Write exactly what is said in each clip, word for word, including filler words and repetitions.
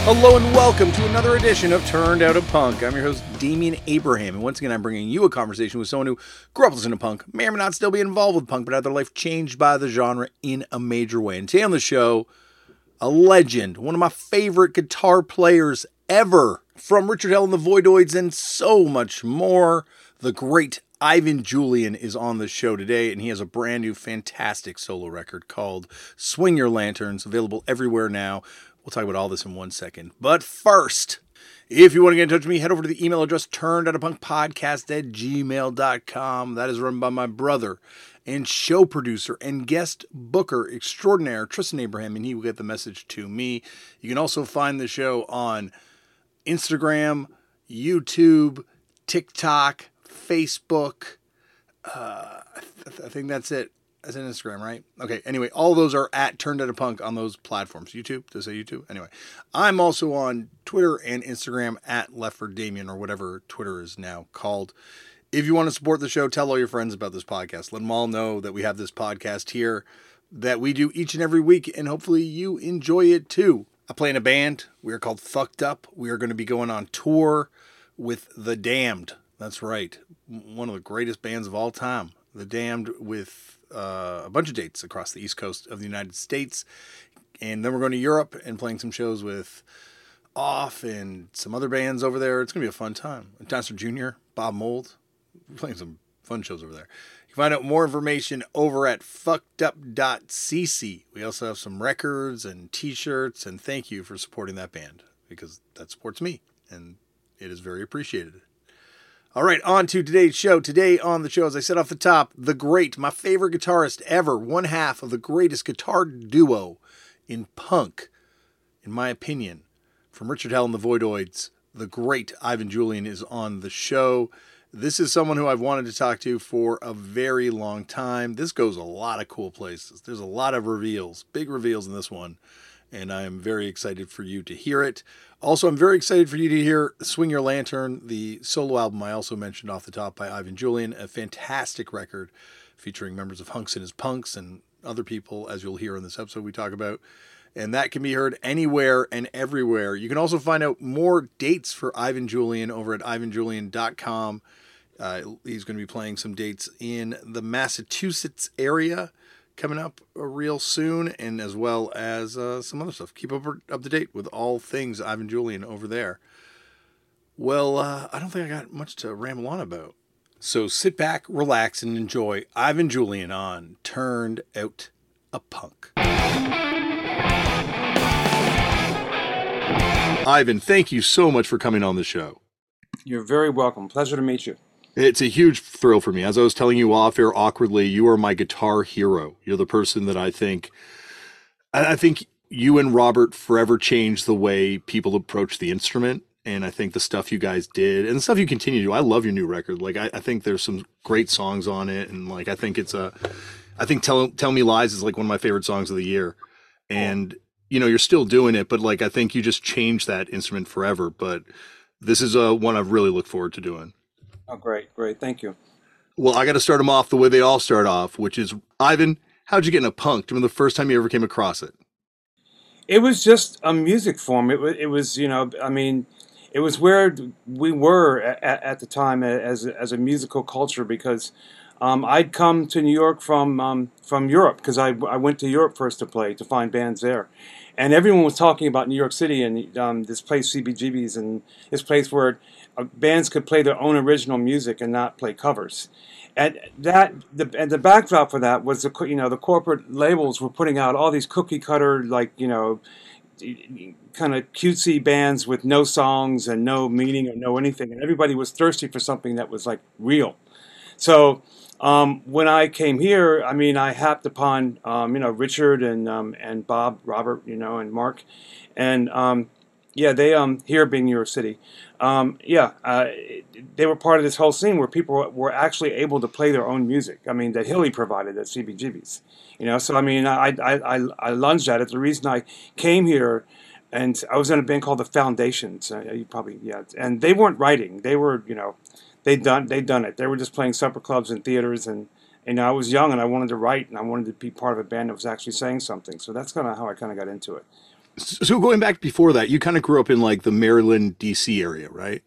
Hello and welcome to another edition of Turned Out a Punk. I'm your host, Damian Abraham, and once again I'm bringing you a conversation with someone who grew up listening to punk, may or may not still be involved with punk, but had their life changed by the genre in a major way. And today on the show, a legend, one of my favorite guitar players ever, from Richard Hell and the Voidoids and so much more, the great Ivan Julian is on the show today, and he has a brand new fantastic solo record called Swing Your Lanterns, available everywhere now. We'll talk about all this in one second. But first, if you want to get in touch with me, head over to the email address turnedoutapunkpodcast at gmail dot com. That is run by my brother and show producer and guest booker extraordinaire, Tristan Abraham, and he will get the message to me. You can also find the show on Instagram, YouTube, TikTok, Facebook. Uh, I, th- I think that's it. That's an Instagram, right? Okay, anyway, all those are at Turned Out a Punk on those platforms. YouTube, does it say YouTube? Anyway, I'm also on Twitter and Instagram at Lefford Damien, or whatever Twitter is now called. If you want to support the show, tell all your friends about this podcast. Let them all know that we have this podcast here that we do each and every week, and hopefully you enjoy it too. I play in a band. We are called Fucked Up. We are going to be going on tour with The Damned. That's right. One of the greatest bands of all time. The Damned, with uh, a bunch of dates across the East Coast of the United States. And then we're going to Europe and playing some shows with Off and some other bands over there. It's going to be a fun time. Dinosaur Junior, Bob Mould, we're playing some fun shows over there. You can find out more information over at fucked up dot c c. We also have some records and t-shirts, and thank you for supporting that band, because that supports me, and it is very appreciated. All right, on to today's show. Today on the show, as I said off the top, the great, my favorite guitarist ever, one half of the greatest guitar duo in punk, in my opinion, from Richard Hell and the Voidoids, the great Ivan Julian is on the show. This is someone who I've wanted to talk to for a very long time. This goes a lot of cool places. There's a lot of reveals, big reveals in this one, and I am very excited for you to hear it. Also, I'm very excited for you to hear Swing Your Lantern, the solo album I also mentioned off the top by Ivan Julian, a fantastic record featuring members of Hunks and His Punks and other people, as you'll hear in this episode we talk about. And that can be heard anywhere and everywhere. You can also find out more dates for Ivan Julian over at ivan julian dot com. Uh, he's going to be playing some dates in the Massachusetts area coming up real soon, and as well as uh, some other stuff. Keep up, up to date with all things Ivan Julian over there. Well, uh, I don't think I got much to ramble on about. So sit back, relax, and enjoy Ivan Julian on Turned Out a Punk. Ivan, thank you so much for coming on the show. You're very welcome. Pleasure to meet you. It's a huge thrill for me. As I was telling you off air awkwardly, you are my guitar hero. You're the person that I think, I think you and Robert forever changed the way people approach the instrument. And I think the stuff you guys did and the stuff you continue to do, I love your new record. Like, I, I think there's some great songs on it. And like, I think it's a, I think Tell, Tell Me Lies is like one of my favorite songs of the year. And, you know, you're still doing it, but like, I think you just changed that instrument forever. But this is a one I've really looked forward to doing. Oh, great, great. Thank you. Well, I got to start them off the way they all start off, which is, Ivan, how'd you get into punk? Do you remember the first time you ever came across it? It was just a music form. It was, it was, you know, I mean, it was where we were at, at the time as as a musical culture, because um, I'd come to New York from um, from Europe, because I I went to Europe first to play, to find bands there. And everyone was talking about New York City and um, this place, C B G B's, and this place where uh, bands could play their own original music and not play covers. And that, the and the backdrop for that was the you know the corporate labels were putting out all these cookie cutter, like, you know, kind of cutesy bands with no songs and no meaning or no anything, and everybody was thirsty for something that was like real. So um, when I came here, I mean, I happed upon, um, you know, Richard and um, and Bob, Robert, you know, and Mark, and um, yeah, they um here being New York City, um, yeah, uh, they were part of this whole scene where people were actually able to play their own music. I mean, that Hilly provided at C B G B's, you know. So I mean, I I I, I lunged at it. The reason I came here. And I was in a band called the Foundations. Uh, you probably, yeah. And they weren't writing. They were, you know, they'd done they'd done it. They were just playing supper clubs and theaters. And, and I was young and I wanted to write and I wanted to be part of a band that was actually saying something. So that's kind of how I kind of got into it. So going back before that, you kind of grew up in like the Maryland, D C area, right?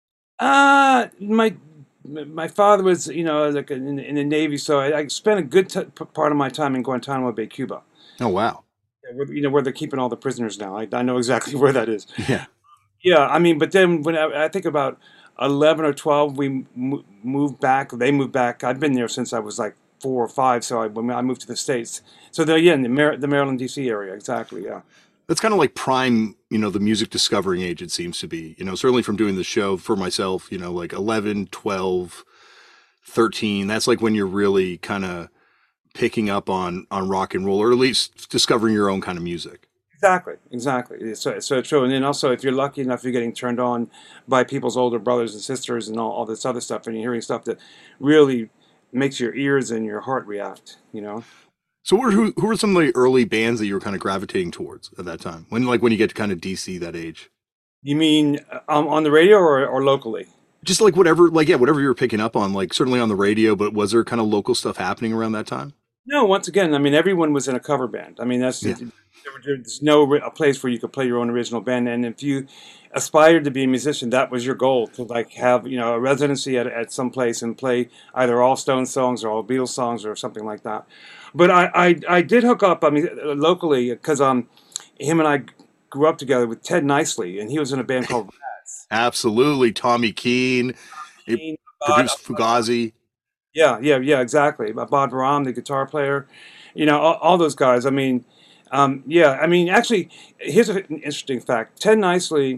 Uh, my my father was, you know, like in, in the Navy, so I, I spent a good t p- part of my time in Guantanamo Bay, Cuba. Oh, wow. Yeah, where, you know, where they're keeping all the prisoners now. I, I know exactly where that is. Yeah. Yeah, I mean, but then when I, I think about eleven or twelve, we mo moved back. They moved back. I've been there since I was like four or five, so I, when I moved to the States. So they're, yeah, in the, Mar the Maryland, D C area, exactly, yeah. That's kind of like prime, you know, the music discovering age, it seems to be. You know, certainly from doing the show for myself, you know, like eleven, twelve, thirteen. That's like when you're really kind of picking up on on rock and roll, or at least discovering your own kind of music. Exactly, exactly. It's so, so true. And then also, if you're lucky enough, you're getting turned on by people's older brothers and sisters and all, all this other stuff, and you're hearing stuff that really makes your ears and your heart react, you know? So who who were some of the early bands that you were kind of gravitating towards at that time? When like when you get to kind of D C that age? You mean uh, um, on the radio or, or locally? Just like whatever, like yeah, whatever you were picking up on, like certainly on the radio, but was there kind of local stuff happening around that time? No, once again, I mean, everyone was in a cover band. I mean, that's Yeah. there's no ri- a place where you could play your own original band. And if you aspired to be a musician, that was your goal to like have you know a residency at at some place and play either all Stone songs or all Beatles songs or something like that. But I I, I did hook up. I mean, uh, locally because um him and I grew up together with Ted Nicely, and he was in a band called Absolutely. Tommy Keene. It Keen. produced Fugazi. Yeah, yeah, yeah, exactly. Uh, Bob Baram, the guitar player, you know, all, all those guys. I mean, um, yeah, I mean, actually, here's an interesting fact. Ted Nicely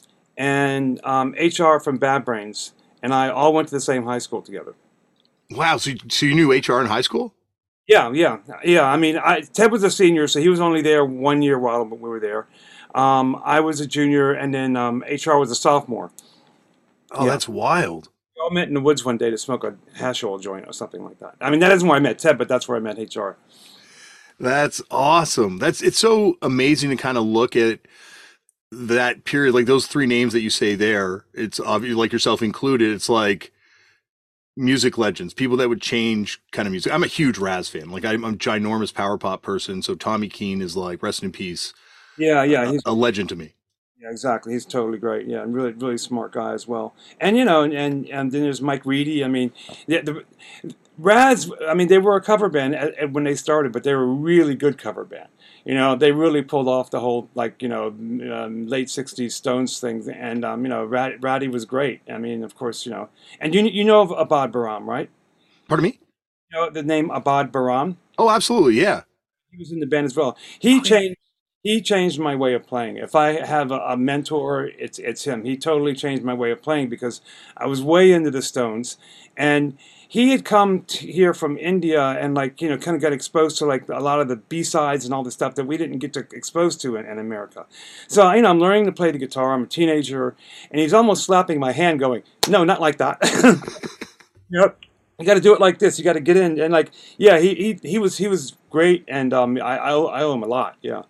and um, H R from Bad Brains and I all went to the same high school together. Wow. So, so you knew H R in high school? Yeah, yeah, yeah. I mean, I, Ted was a senior, so he was only there one year while we were there. Um, I was a junior, and then um, H R was a sophomore. Oh, Yeah. that's wild. We all met in the woods one day to smoke a hash oil joint or something like that. I mean, that isn't where I met Ted, but that's where I met H R. That's awesome. That's it's so amazing to kind of look at that period, like those three names that you say there. It's obvious, like yourself included. It's like music legends, people that would change kind of music. I'm a huge Raz fan. Like I'm, I'm a ginormous power pop person. So Tommy Keene is like rest in peace, Yeah, yeah, a, he's a legend to me. yeah, exactly. He's totally great. Yeah, and really, really smart guy as well. And you know, and and, and then there's Mike Reedy. I mean, the, the Raz. I mean, they were a cover band at, at when they started, but they were a really good cover band. You know, they really pulled off the whole like you know um, late sixties Stones thing. And um, you know, Rad, Raddy was great. I mean, of course, you know, and you you know of Abad Baram, right? Pardon me? You know the name Abad Baram. Oh, absolutely. Yeah. He was in the band as well. He Oh, yeah. changed. He changed my way of playing. If I have a, a mentor, it's it's him. He totally changed my way of playing because I was way into the Stones, and he had come to here from India and like you know kind of got exposed to like a lot of the B sides and all the stuff that we didn't get to exposed to in, in America. So you know I'm learning to play the guitar. I'm a teenager, and he's almost slapping my hand, going, "No, not like that." Yep. You got to do it like this. You got to get in and like, yeah, he he, he was he was great, and um, I I owe, I owe him a lot. Yeah.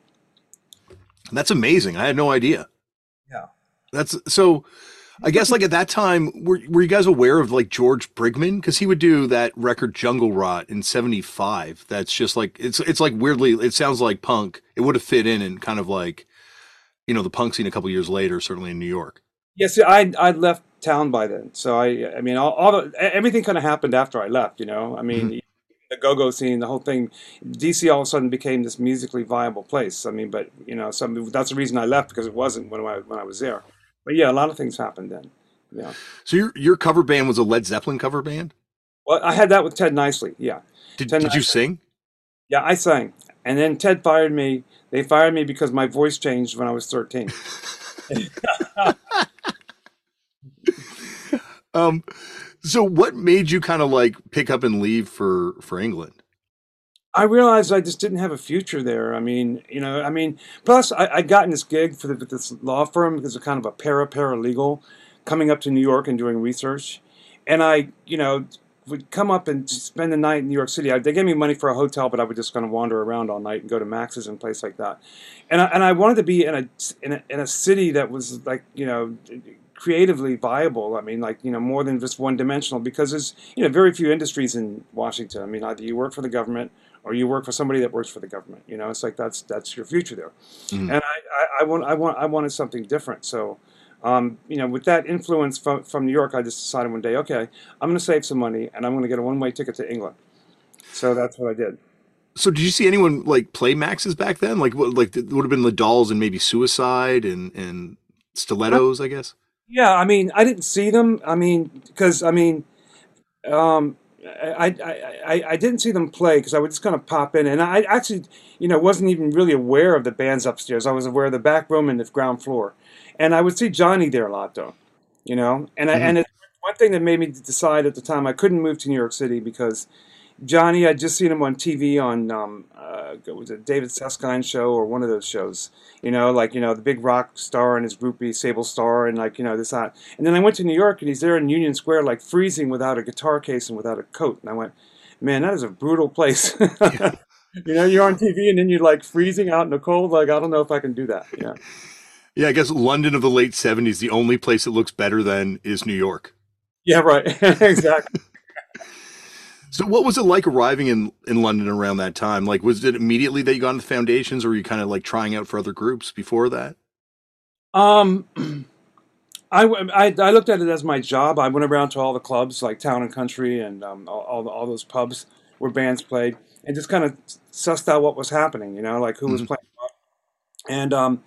That's amazing. I had no idea. Yeah. That's so. I guess like at that time, were were you guys aware of like George Brigman? Because he would do that record Jungle Rot in seventy-five. That's just like it's it's like weirdly. It sounds like punk. It would have fit in and kind of like you know the punk scene a couple years later, certainly in New York. Yes, I I left town by then, so I I mean all, all the e- everything kind of happened after I left. You know, I Mhm. mean the go-go scene, the whole thing. D C all of a sudden became this musically viable place. I mean, but you know, some that's the reason I left because it wasn't when I when I was there. But yeah, a lot of things happened then. Yeah. So your your cover band was a Led Zeppelin cover band. Well, I had that with Ted Nicely. Yeah, Did Ted did you Nicely. sing? Yeah, I sang, and then Ted fired me. They fired me because my voice changed when I was thirteen. Um. So what made you kind of like pick up and leave for for England? I realized I just didn't have a future there. I mean, you know, I mean, plus I, I'd gotten this gig for the, with this law firm because of kind of a para paralegal coming up to New York and doing research. And I, you know, would come up and spend the night in New York City. I, they gave me money for a hotel, but I would just kind of wander around all night and go to Max's and place like that. And I, and I wanted to be in a, in a in a city that was like, you know, creatively viable. I mean, like, you know, more than just one dimensional because there's, you know, very few industries in Washington. I mean, either you work for the government or you work for somebody that works for the government. You know, it's like that's that's your future there. Mhm. And I, I, I want I want I wanted something different. So, um, you know, with that influence from from New York, I just decided one day, okay, I'm going to save some money and I'm going to get a one way ticket to England. So that's what I did. So did you see anyone like play Maxes back then? Like what like it would have been the Dolls and maybe Suicide and and I, Stilettos, I guess. yeah, I mean, I didn't see them. I mean, because I mean, um, I, I, I, I didn't see them play because I would just kind of pop in, and I actually, you know, wasn't even really aware of the bands upstairs. I was aware of the back room and the ground floor, and I would see Johnny there a lot, though, you know. And I, Hmm. and it's one thing that made me decide at the time I couldn't move to New York City because Johnny, I'd just seen him on T V on um, uh, was it David Susskind show or one of those shows, you know, like you know the big rock star and his groupie Sable Star and like you know this that. And then I went to New York and he's there in Union Square like freezing without a guitar case and without a coat. And I went, man, that is a brutal place. Yeah. You know, you're on T V and then you're like freezing out in the cold. Like I don't know if I can do that. Yeah. Yeah, I guess London of the late seventies, the only place that looks better than is New York. Yeah. Right. Exactly. So what was it like arriving in in London around that time? Like was it immediately that you got into Foundations or were you kind of like trying out for other groups before that? Um. I, I, I looked at it as my job. I went around to all the clubs like Town and Country and um, all, all, all those pubs where bands played and just kind of sussed out what was happening, you know, like who was Hmm. playing what. And um,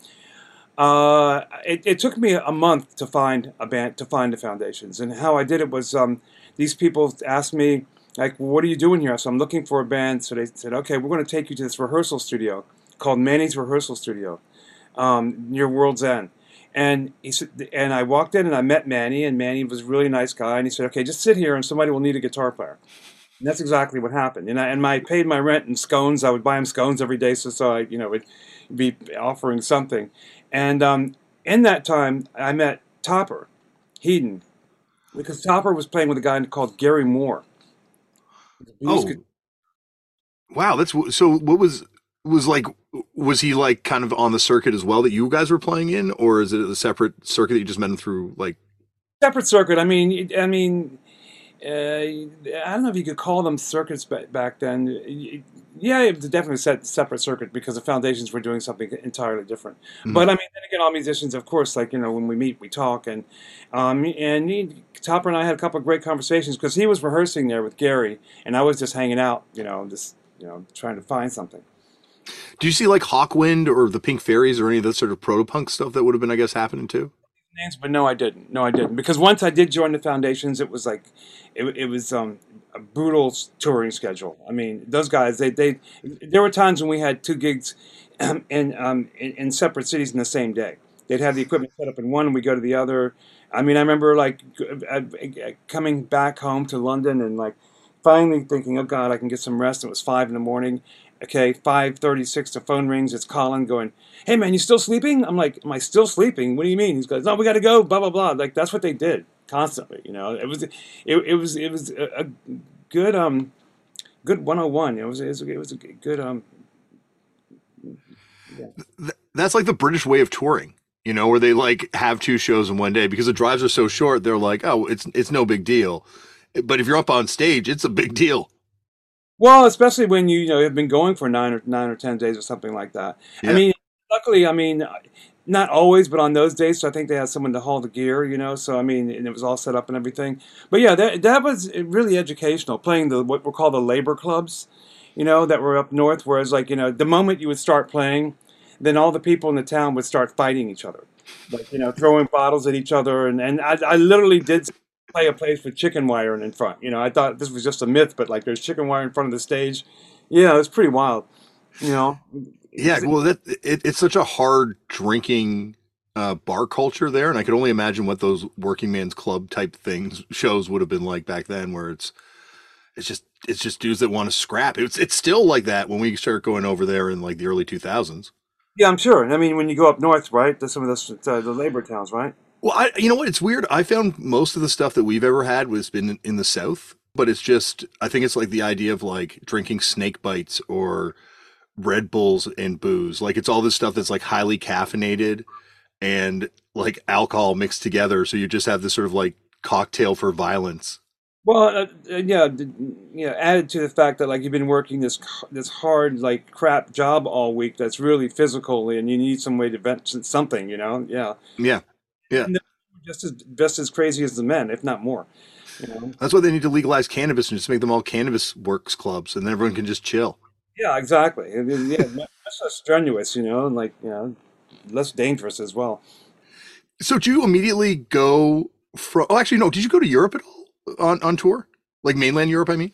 uh, it, it took me a month to find a band, to find the Foundations. And how I did it was um, these people asked me, like, what are you doing here? So I'm looking for a band. So they said, okay, we're going to take you to this rehearsal studio called Manny's Rehearsal Studio um, near World's End. And he said, and I walked in and I met Manny, and Manny was a really nice guy. And he said, "Okay, just sit here, and somebody will need a guitar player." And that's exactly what happened. And I and I paid my rent in scones. I would buy him scones every day, so so I you know would be offering something. And um, in that time, I met Topper Headon because Topper was playing with a guy called Gary Moore, the blues Oh, wow, that's w- so what was was like was he like kind of on the circuit as well that you guys were playing in or is it a separate circuit that you just met him through like separate circuit. I mean, I mean, uh, I don't know if you could call them circuits back, back then. Yeah, it was definitely set separate circuit because the foundations were doing something entirely different. Mhm. But I mean, then again, all musicians, of course, like you know, when we meet, we talk, and um, and he, Topper and I had a couple of great conversations because he was rehearsing there with Gary, and I was just hanging out, you know, just you know, trying to find something. Do you see like Hawkwind or the Pink Fairies or any of that sort of proto-punk stuff that would have been, I guess, happening too? Names, but no, I didn't. No, I didn't because once I did join the foundations, it was like, it, it was um, a brutal touring schedule. I mean, those guys, they they there were times when we had two gigs um, in, um, in in separate cities in the same day. They'd have the equipment set up in one, and we go to the other. I mean, I remember like uh, uh, coming back home to London and like finally thinking, oh God, I can get some rest. It was five in the morning. Okay, five thirty-six, the phone rings. It's Colin going, hey man, you still sleeping? I'm like, am I still sleeping? What do you mean? He goes, no, we got to go. Blah blah blah. Like that's what they did constantly. You know, it was it, it was it was a, a good um good one oh one. It was it was, it was a good um yeah. Th- that's like the British way of touring, you know, where they like have two shows in one day because the drives are so short. They're like, oh, it's it's no big deal. But if you're up on stage, it's a big deal. Well, especially when you you know have been going for nine or nine or ten days or something like that. I Yeah. mean, luckily, I mean, not always, but on those days, so I think they had someone to haul the gear, you know. So I mean, and it was all set up and everything. But yeah, that that was really educational. Playing the what were called the labor clubs, you know, that were up north. Whereas, like you know, the moment you would start playing, then all the people in the town would start fighting each other, like you know, throwing bottles at each other, and and I, I literally did play a place with chicken wire in front. You know, I thought this was just a myth, but like there's chicken wire in front of the stage. Yeah, it's pretty wild. You know, Yeah, well, that it, it's such a hard drinking uh, bar culture there, and I could only imagine what those working man's club type things shows would have been like back then, where it's it's just it's just dudes that want to scrap. It's it's still like that when we start going over there in like the early two thousands. yeah, I'm sure. I mean, when you go up north, right? There's some of those uh, the labor towns, right? Well, I you know what? It's weird. I found most of the stuff that we've ever had was been in, in the South, but it's just I think it's like the idea of like drinking snake bites or Red Bulls and booze. Like it's all this stuff that's like highly caffeinated and like alcohol mixed together. So you just have this sort of like cocktail for violence. Well, uh, uh, yeah, d- you know, added to the fact that like you've been working this c- this hard like crap job all week that's really physical, and you need some way to vent s- something, you know? Yeah, Yeah, yeah. and they're just as just as crazy as the men, if not more. You know? That's why they need to legalize cannabis and just make them all cannabis works clubs, and then everyone can just chill. Yeah, exactly. It is- yeah, mu- much less strenuous, you know, and like you know, less dangerous as well. So, did you immediately go from? Oh, actually, no. Did you go to Europe at all on on tour? Like mainland Europe, I mean.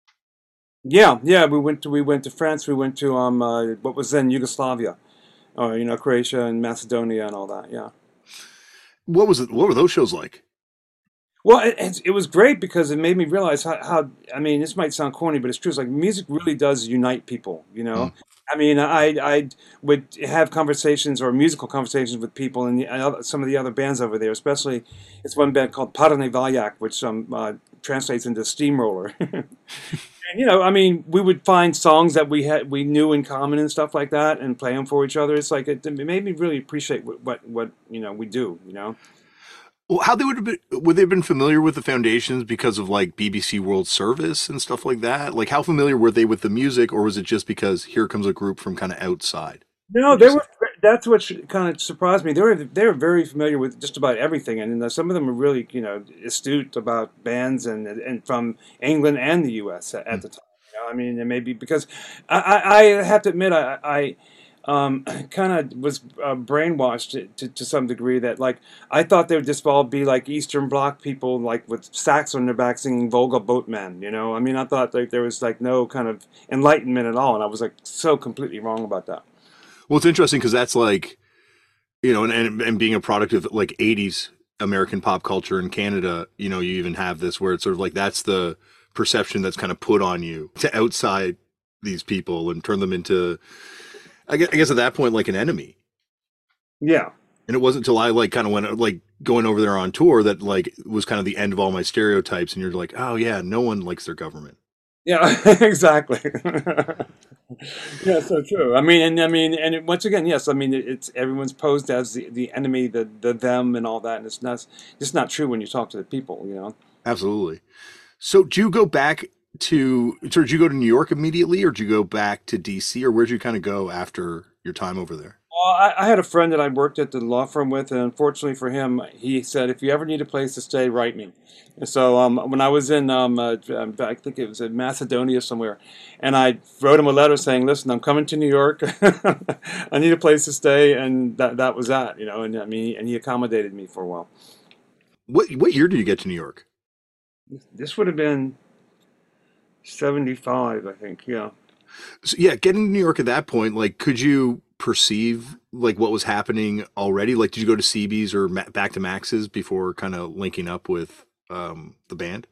Yeah, yeah, we went to we went to France. We went to um uh, what was then Yugoslavia, or you know, Croatia and Macedonia and all that. Yeah. What was it? What were those shows like? Well, it, it it was great because it made me realize how, how, I mean, this might sound corny, but it's true. It's like music really does unite people, you Hmm. know? I mean, I I would have conversations or musical conversations with people and, the, and other, some of the other bands over there, especially it's one band called Parne Valjak, which um, uh, translates into steamroller. And, you know, I mean, we would find songs that we had we knew in common and stuff like that, and play them for each other. It's like it, it made me really appreciate what, what what you know we do. You know. Well, how they would have been? Would they have been familiar with the foundations because of like B B C World Service and stuff like that? Like, how familiar were they with the music, or was it just because here comes a group from kind of outside? No, Would you they say? were. That's what kind of surprised me. They were they were very familiar with just about everything, and uh, some of them were really you know astute about bands and and from England and the U S at, Hmm. at the time. You know, I mean, and maybe because I, I, I have to admit I I um, kind of was uh, brainwashed to, to to some degree that like I thought they would just all be like Eastern Bloc people like with sacks on their back singing Volga Boatman. You know, I mean, I thought like there was like no kind of enlightenment at all, and I was like so completely wrong about that. Well, it's interesting because that's like you know, and, and and being a product of like eighties American pop culture in Canada, you know, you even have this where it's sort of like that's the perception that's kind of put on you to outside these people and turn them into, I guess, I guess at that point, like an enemy. Yeah. And it wasn't until I like kind of went like going over there on tour that like was kind of the end of all my stereotypes. And you're like, oh yeah, no one likes their government. Yeah, exactly. Yeah, so true. I mean, and I mean, and it, once again, yes, I mean, it, it's everyone's posed as the, the enemy, the the them, and all that, and it's not it's not true when you talk to the people, you know. Absolutely. So, do you go back to, so did you go to New York immediately, or did you go back to D C, or where'd you kind of go after your time over there? Well, I, I had a friend that I worked at the law firm with, and unfortunately for him, he said, "If you ever need a place to stay, write me." And so um, when I was in, um, uh, um, I think it was in Macedonia somewhere, and I wrote him a letter saying, "Listen, I'm coming to New York. I need a place to stay," and that that was that, you know. And I mean, and he accommodated me for a while. What what year did you get to New York? This would have been seventy-five, I think. Yeah. So, yeah, getting to New York at that point, like, could you perceive like what was happening already? Like, did you go to C B's or Ma- back to Max's before kind of linking up with um, the band?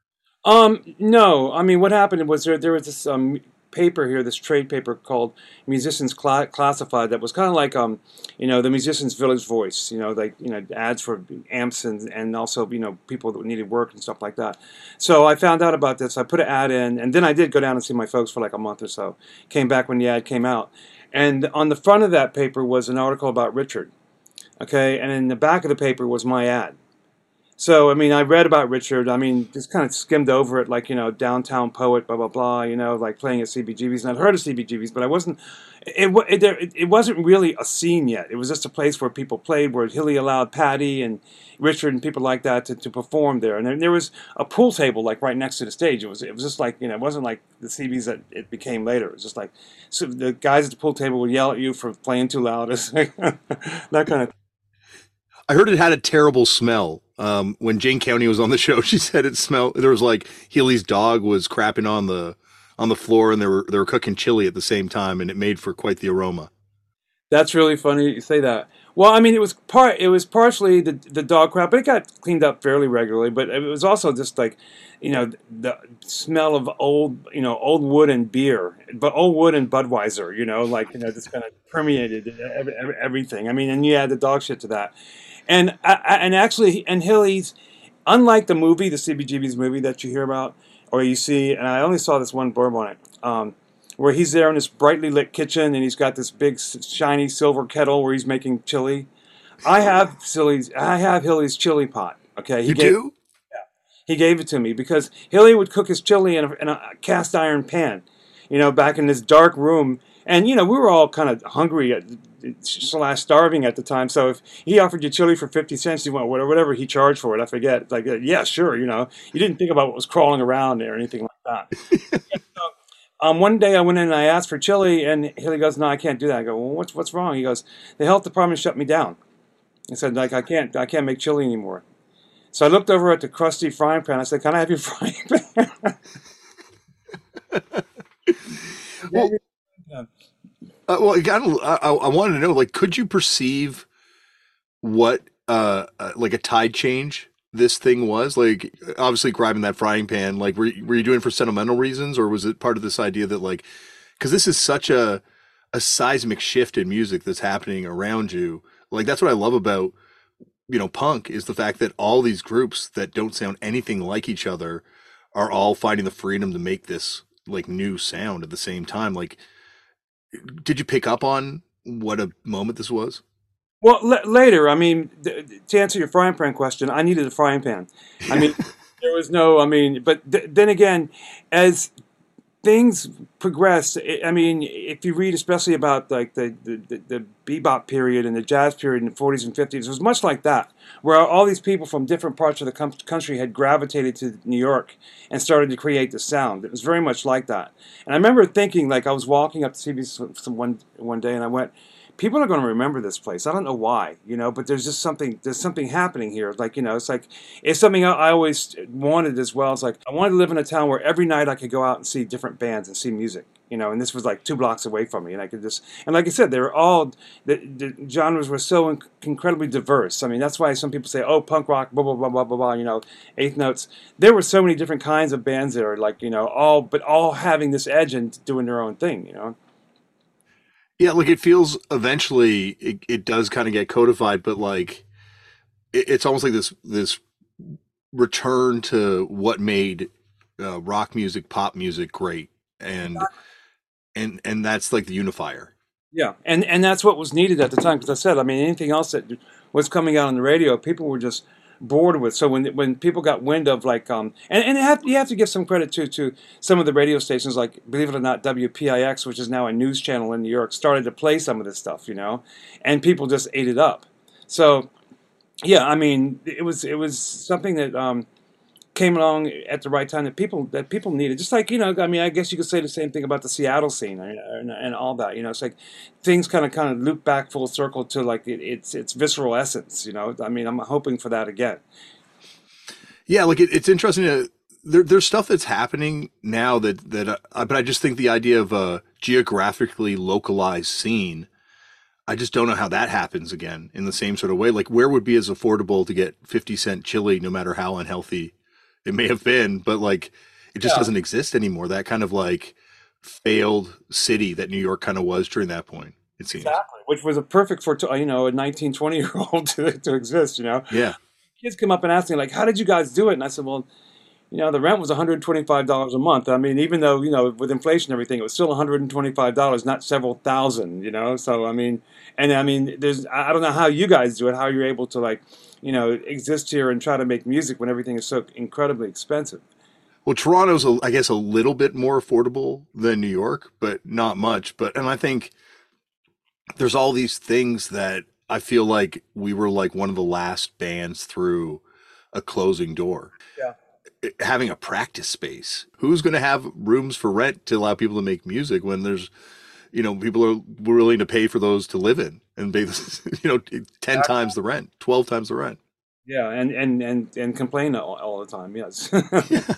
Um, no, I mean, what happened was there there was this um paper here, this trade paper called Musicians Cla Classified that was kind of like um, you know, the Musicians Village Voice, you know, like you know, ads for amps and and also you know people that needed work and stuff like that. So I found out about this. I put an ad in, and then I did go down and see my folks for like a month or so. Came back when the ad came out, and on the front of that paper was an article about Richard. Okay, and in the back of the paper was my ad. So, I mean, I read about Richard. I mean, just kind of skimmed over it, like, you know, downtown poet, blah, blah, blah, you know, like playing at C B G B's. And I'd heard of C B G B's, but I wasn't, it, wa- it, there- it, it wasn't really a scene yet. It was just a place where people played, where Hilly allowed Patty and Richard and people like that to, to perform there. And then there was a pool table, like, right next to the stage. It was, it was just like, you know, it wasn't like the C B's that it became later. It was just like, so the guys at the pool table would yell at you for playing too loud. That kind of. I heard it had a terrible smell. Um, when Jane County was on the show, she said it smelled. There was like Healy's dog was crapping on the on the floor, and they were they were cooking chili at the same time, and it made for quite the aroma. That's really funny you say that. Well, I mean, it was part. It was partially the the dog crap, but it got cleaned up fairly regularly. But it was also just like, you know, the smell of old, you know, old wood and beer, but old wood and Budweiser. You know, like you know, just kind of permeated every, every, everything. I mean, and you add the dog shit to that, and I, I- and actually, and Hilly's, unlike the movie, the C B G B's movie that you hear about or you see, and I only saw this one blurb on it. Um, where he's there in this brightly lit kitchen and he's got this big shiny silver kettle where he's making chili. I have Silly's, I have Hilly's chili pot. Okay, he You gave do? He gave it to me because Hilly would cook his chili in a, in a cast iron pan, you know, back in this dark room. And, you know, we were all kind of hungry at, slash starving at the time. So if he offered you chili for fifty cents, you went, whatever, whatever he charged for it, I forget. Like, uh, yeah, sure, you know. You didn't think about what was crawling around there or anything like that. So, um, one day I went in and I asked for chili, and Hilly goes, no, I can't do that. I go, well, what's, what's wrong? He goes, the health department shut me down. I said, like, I can't, I can't make chili anymore. So I looked over at the crusty frying pan. I said, can I have your frying pan? Well, uh, well, I, gotta, I, I wanted to know, like, could you perceive what, uh, uh, like a tide change this thing was? Like, obviously grabbing that frying pan, like, were, you- were you doing it for sentimental reasons, or was it part of this idea that, like, because this is such a, a seismic shift in music that's happening around you. Like, that's what I love about, you know, punk is the fact that all these groups that don't sound anything like each other are all finding the freedom to make this like new sound at the same time. Like, did you pick up on what a moment this was? Well, l- later, I mean, th- to answer your frying pan question, I needed a frying pan. I mean, there was no, I mean, but th- then again, as things progress. I I mean, if you read especially about like the, the, the, the bebop period and the jazz period in the forties and fifties, it was much like that, where all these people from different parts of the com- country had gravitated to New York and started to create the sound. It was very much like that. And I remember thinking, like, I was walking up to T V some, some one, one day and I went, people are going to remember this place. I don't know why, you know, but there's just something, there's something happening here. Like, you know, it's like, it's something I, I always wanted as well. It's like, I wanted to live in a town where every night I could go out and see different bands and see music, you know, and this was like two blocks away from me. And I could just, and like I said, they were all, the, the genres were so inc- incredibly diverse. I mean, that's why some people say, oh, punk rock, blah, blah, blah, blah, blah, blah, you know, Eighth Notes. There were so many different kinds of bands there, like, you know, all, but all having this edge and doing their own thing, you know. Yeah, like it feels eventually it, it does kind of get codified, but like it, it's almost like this this return to what made uh, rock music, pop music great, and and and that's like the unifier. Yeah, and and that's what was needed at the time. Because I said, I mean, anything else that was coming out on the radio, people were just bored with. So when when people got wind of like, um, and and you have, you have to give some credit to to some of the radio stations, like believe it or not, W P I X, which is now a news channel in New York, started to play some of this stuff, you know, and people just ate it up. So yeah, I mean, it was it was something that um, came along at the right time that people that people needed. Just like, you know, I mean, I guess you could say the same thing about the Seattle scene and, and, and all that. You know, it's like things kind of kind of loop back full circle to like it, its its visceral essence. You know, I mean, I'm hoping for that again. Yeah, like it, it's interesting to there, there's stuff that's happening now that that uh, but I just think the idea of a geographically localized scene, I just don't know how that happens again in the same sort of way. Like, where would be as affordable to get fifty cent chili, no matter how unhealthy it may have been, but like, it just Yeah, doesn't exist anymore. That kind of like failed city that New York kind of was during that point, it seems. exactly. Which was a perfect for you know a nineteen, twenty year old to to exist. You know, Yeah. kids come up and ask me like, "How did you guys do it?" And I said, "Well, you know, the rent was one hundred twenty-five dollars a month. I mean, even though, you know, with inflation and everything, it was still one hundred twenty-five dollars, not several thousand, you know? So, I mean, and I mean, there's, I I don't know how you guys do it, how you're able to, like, you know, exist here and try to make music when everything is so incredibly expensive. Well, Toronto's, a, I guess, a little bit more affordable than New York, but not much. But, and I think there's all these things that I feel like we were like one of the last bands through a closing door. Yeah. Having a practice space. Who's going to have rooms for rent to allow people to make music when there's, you know, people are willing to pay for those to live in and pay, you know, ten times the rent, twelve times the rent. Yeah, and and and and complain all, all the time. Yes. Yeah.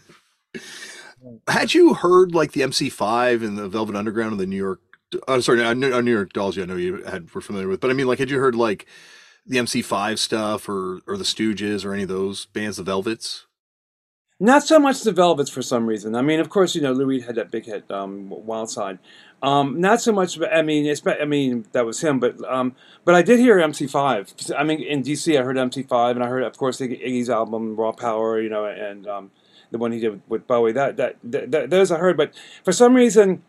Had you heard like the M C five and the Velvet Underground and the New York, oh, sorry, uh, New uh, New York Dolls, I know you had were familiar with, but I mean, like, had you heard like the M C five stuff or or the Stooges or any of those bands, the Velvets? Not so much the Velvets for some reason. I mean, of course, you know, Lou Reed had that big hit, um, Wild Side. Um, not so much. I mean, it's, I mean, that was him, but um, but I did hear M C five. I mean, in D C, I heard M C five, and I heard, of course, Iggy- Iggy's album Raw Power, you know, and um, the one he did with Bowie. That, that that that those I heard, but for some reason,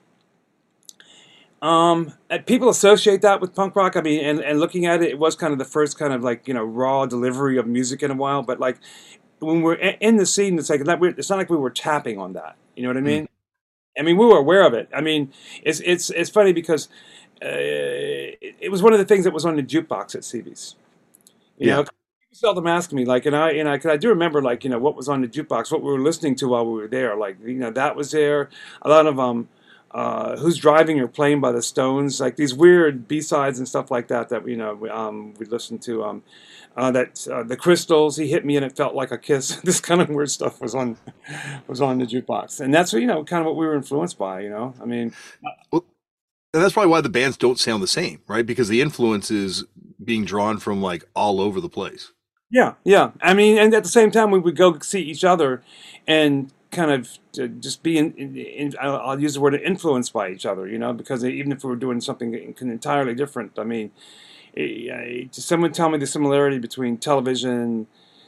um, uh, people associate that with punk rock. I mean, and, and looking at it, it was kind of the first kind of like you know raw delivery of music in a while. But like when we're i- in the scene, it's like not, we- it's not like we were tapping on that. You know what I Mm. mean? I mean, we were aware of it. I mean, it's it's it's funny because uh, it, it was one of the things that was on the jukebox at C B's. You know, Yeah. people seldom ask me like, and I and I, 'cause I do remember like you know what was on the jukebox, what we were listening to while we were there. Like you know that was there. A lot of um, uh, Who's Driving Your Plane by the Stones, like these weird B sides and stuff like that that you know we, um we listened to. Um, uh, that uh, the Crystals, He Hit Me and It Felt Like a Kiss. This kind of weird stuff was on was on the jukebox, and that's you know kind of what we were influenced by. You know, I mean, Well, and that's probably why the bands don't sound the same, right? Because the influence is being drawn from like all over the place. yeah, yeah. I mean, and at the same time, we would go see each other, and kind of uh, just be in, in, in I'll I'll use the word influenced by each other. You know, because even if we were doing something entirely different, I mean, eh, eh, someone tell me the similarity between television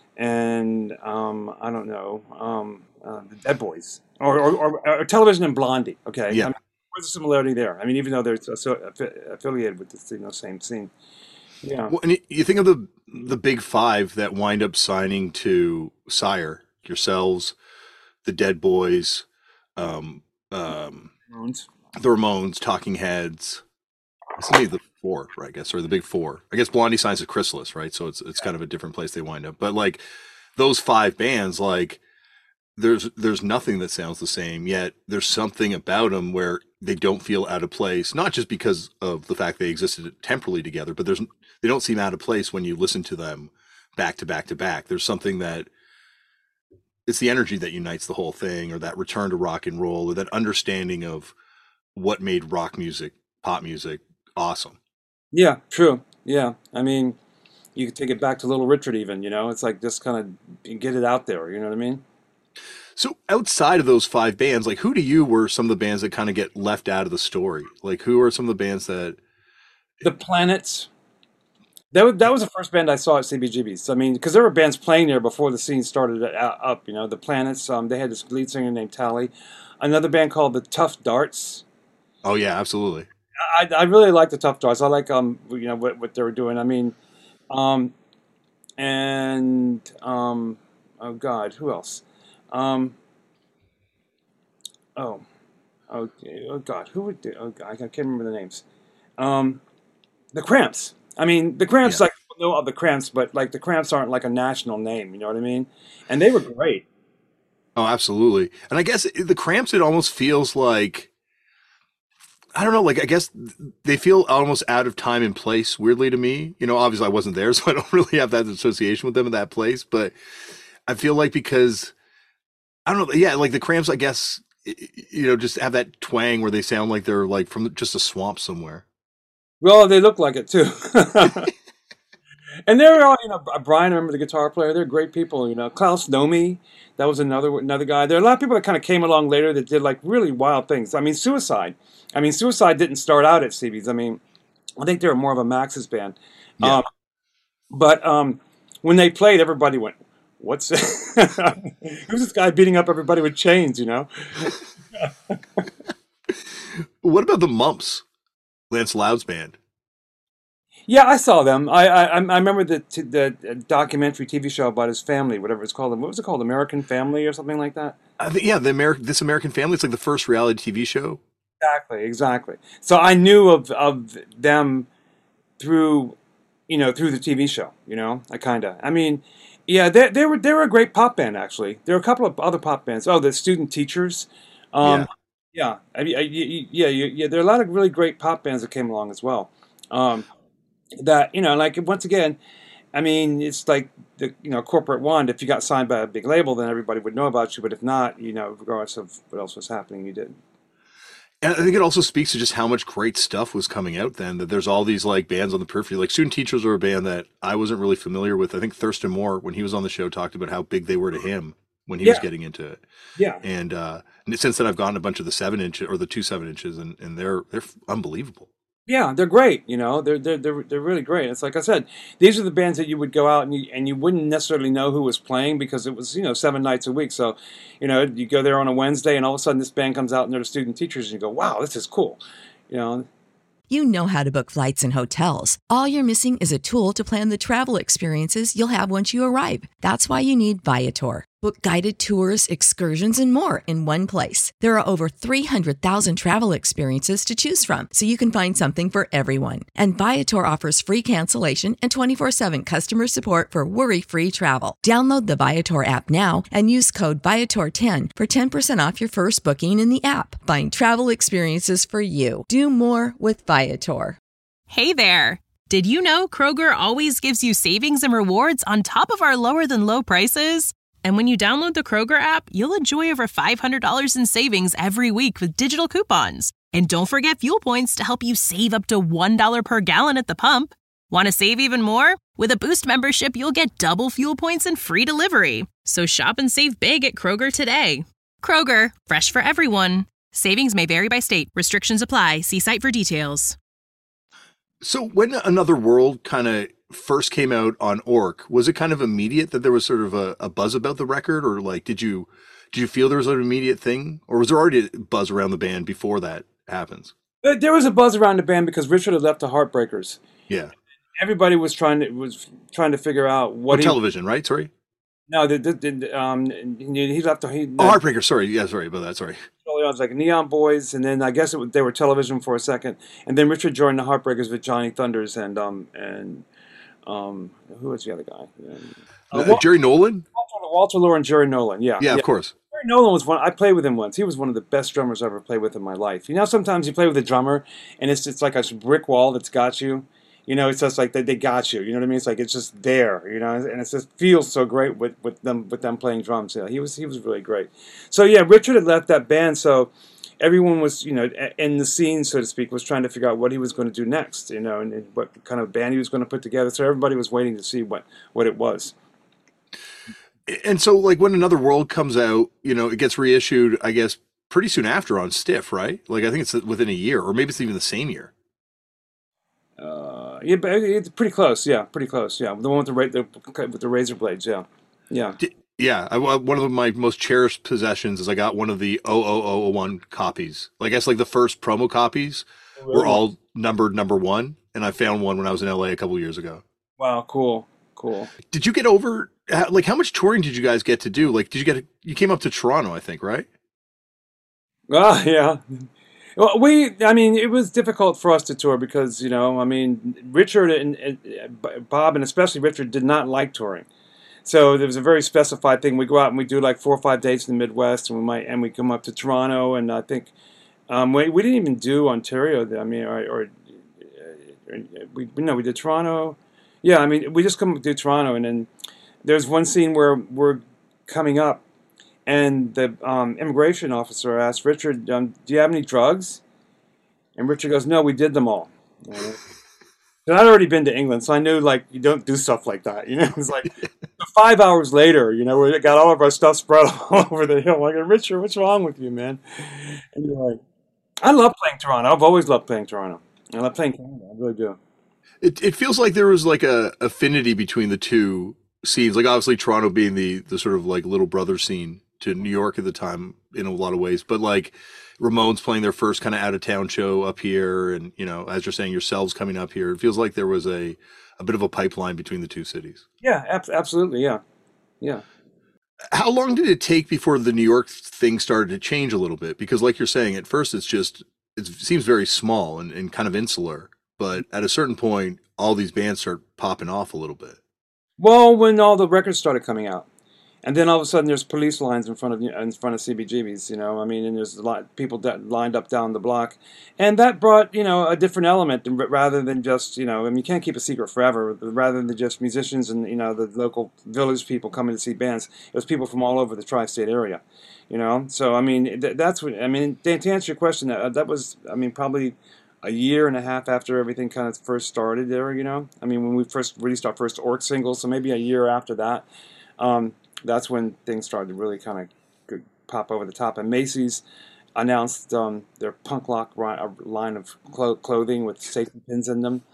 and um, I don't know, um, uh, the Dead Boys, or, or, or, or television and Blondie. Okay, I Yeah. mean, what's the similarity there? I mean, even though they're so, so affi- affiliated with the you know, same scene. Yeah, Well, and you you think of the the big five that wind up signing to Sire, yourselves, the Dead Boys, um, um, Ramones. the Ramones, Talking Heads. It's maybe the four, right? I guess, or the big four. I guess Blondie signs to Chrysalis, right? So it's it's kind of a different place they wind up. But like those five bands, like there's there's nothing that sounds the same. Yet there's something about them where they don't feel out of place. Not just because of the fact they existed temporally together, but there's they don't seem out of place when you listen to them back to back to back. There's something that it's the energy that unites the whole thing, or that return to rock and roll, or that understanding of what made rock music, pop music, awesome. Yeah, true. Yeah, I mean, you could take it back to Little Richard, even. You know, it's like just kind of get it out there. You know what I mean? So outside of those five bands, like who to you were some of the bands that kind of get left out of the story? Like who are some of the bands that The Planets. That was, that was the first band I saw at C B G B's. I mean, because there were bands playing there before the scene started o- up. You know, the Planets. Um, they had this lead singer named Tally. Another band called the Tough Darts. oh yeah, absolutely. I, I really like the Tough Darts. I like um you know what, what they were doing. I mean, um and um oh God, who else? Um oh okay oh God, who would do? Oh God, I can't remember the names. Um, the Cramps. I mean, the Cramps Yeah. like people know of the Cramps, but like the Cramps aren't like a national name. You know what I mean? And they were great. Oh, absolutely. And I guess it- the Cramps, it almost feels like I don't know, like I guess they feel almost out of time and place weirdly to me. You know, obviously I wasn't there, so I don't really have that association with them in that place, but I feel like because I don't know, yeah, like the Cramps, I guess, y- y- you know, just have that twang where they sound like they're like from just a swamp somewhere. Well, they look like it too. And they're all, you know, Brian, I remember the guitar player. They're great people, you know. Klaus Nomi, that was another another guy. There are a lot of people that kind of came along later that did like really wild things. I mean, Suicide. I mean, Suicide didn't start out at C B's. I mean, I think they were more of a Max's band. Yeah. Um, but um, when they played, everybody went, "What's who's this guy beating up everybody with chains?" You know? What about the Mumps? Lance Loud's band. Yeah, I saw them. I I, I remember the t- the documentary T V show about his family, whatever it's called. What was it called? American Family or something like that. I think, yeah, the American This American Family. It's like the first reality T V show. Exactly, exactly. So I knew of of them through, you know, through the T V show. You know, I kind of. I mean, yeah, they they were they were a great pop band actually. There were a couple of other pop bands. Oh, the Student Teachers. Um, Yeah. yeah, I, I, y- yeah, yeah, yeah. There are a lot of really great pop bands that came along as well. Um, that you know, like once again, I mean, it's like the you know corporate wand. If you got signed by a big label, then everybody would know about you. But if not, you know, regardless of what else was happening, you didn't. And I think it also speaks to just how much great stuff was coming out then. That there's all these like bands on the periphery. Like Student Teachers were a band that I wasn't really familiar with. I think Thurston Moore, when he was on the show, talked about how big they were to him when he was Yeah, getting into it. yeah. And uh, and since then, I've gotten a bunch of the seven inch or the two seven inches, and, and they're they're unbelievable. Yeah, they're great. You know, they're they're they're they're really great. It's like I said, these are the bands that you would go out and you and you wouldn't necessarily know who was playing because it was you know seven nights a week. So, you know, you go there on a Wednesday and all of a sudden this band comes out and they're the Student Teachers and you go, wow, this is cool. You know, You know how to book flights and hotels. All you're missing is a tool to plan the travel experiences you'll have once you arrive. That's why you need Viator. Book guided tours, excursions, and more in one place. There are over three hundred thousand travel experiences to choose from, so you can find something for everyone. And Viator offers free cancellation and twenty-four seven customer support for worry-free travel. Download the Viator app now and use code Viator ten for ten percent off your first booking in the app. Find travel experiences for you. Do more with Viator. Hey there! Did you know Kroger always gives you savings and rewards on top of our lower-than-low prices? And when you download the Kroger app, you'll enjoy over five hundred dollars in savings every week with digital coupons. And don't forget fuel points to help you save up to one dollar per gallon at the pump. Want to save even more? With a Boost membership, you'll get double fuel points and free delivery. So shop and save big at Kroger today. Kroger, fresh for everyone. Savings may vary by state. Restrictions apply. See site for details. So when Another World kind of first came out on Orc, was it kind of immediate that there was sort of a, a buzz about the record, or like did you did you feel there was an immediate thing, or was there already a buzz around the band before that happens? There was a buzz around the band because Richard had left the Heartbreakers. Yeah, everybody was trying to was trying to figure out what or he, television, right? Sorry, no, the, the, the, um, he left the he, oh Heartbreaker. Sorry, yeah, sorry about that. Sorry. It was like Neon Boys, and then I guess it, they were television for a second, and then Richard joined the Heartbreakers with Johnny Thunders and um and um who was the other guy? Uh, uh, Jerry Nolan. Walter, Walter Lohr and Jerry Nolan. Yeah, yeah, yeah, of course. Jerry Nolan was one. I played with him once. He was one of the best drummers I ever played with in my life. You know, sometimes you play with a drummer, and it's it's like a brick wall that's got you. You know, it's just like they, they got you. You know what I mean? It's like it's just there. You know, and it just feels so great with, with them with them playing drums. Yeah, he was he was really great. So yeah, Richard had left that band, so everyone was, you know, in the scene, so to speak, was trying to figure out what he was going to do next, you know, and, and what kind of band he was going to put together. So everybody was waiting to see what, what it was. And so, like, when Another World comes out, you know, it gets reissued, I guess, pretty soon after on Stiff, right? Like, I think it's within a year, or maybe it's even the same year. Uh, yeah, but it's pretty close. Yeah, pretty close. Yeah, the one with the, ra- the with the razor blades. Yeah, yeah. Did, Yeah, I, one of my most cherished possessions is I got one of the oh oh oh one copies. Like, I guess like the first promo copies oh, really? were all numbered number one, and I found one when I was in L A a couple years ago. Wow, cool, cool. Did you get over, like, how much touring did you guys get to do? Like, did you get, you came up to Toronto, I think, right? Ah, yeah. Well, we, I mean, it was difficult for us to tour because, you know, I mean, Richard and, and Bob, and especially Richard, did not like touring. So there was a very specified thing. We go out and we do like four or five dates in the Midwest, and we might and we come up to Toronto, and I think um, we we didn't even do Ontario. I mean, or, or, or we no, we did Toronto. Yeah, I mean, we just come to Toronto, and then there's one scene where we're coming up, and the um, immigration officer asked Richard, um, "Do you have any drugs?" And Richard goes, "No, we did them all." I'd already been to England, so I knew, like, you don't do stuff like that, you know? It's like, five hours later, you know, we got all of our stuff spread all over the hill. I'm like, Richard, what's wrong with you, man? And you're like, I love playing Toronto. I've always loved playing Toronto. I love playing Canada. I really do. It it feels like there was, like, a affinity between the two scenes. Like, obviously, Toronto being the, the sort of, like, little brother scene to New York at the time in a lot of ways. But, like, Ramones playing their first kind of out of town show up here, and, you know, as you're saying, yourselves coming up here. It feels like there was a, a bit of a pipeline between the two cities. Yeah, ab- absolutely. Yeah. Yeah. How long did it take before the New York thing started to change a little bit? Because like you're saying, at first it's just, it seems very small and, and kind of insular, but at a certain point, all these bands start popping off a little bit. Well, when all the records started coming out. And then all of a sudden, there's police lines in front of in front of C B G B's, you know. I mean, and there's a lot of people that lined up down the block, and that brought, you know, a different element rather than just, you know, I mean, you can't keep a secret forever. Rather than just musicians and, you know, the local village people coming to see bands, it was people from all over the tri-state area, you know. So I mean, th- that's what I mean. To answer your question, that that was, I mean, probably a year and a half after everything kind of first started there, you know. I mean, when we first released our first Orc single, so maybe a year after that. Um, That's when things started to really kind of pop over the top. And Macy's announced um, their punk lock line of clo- clothing with safety pins in them.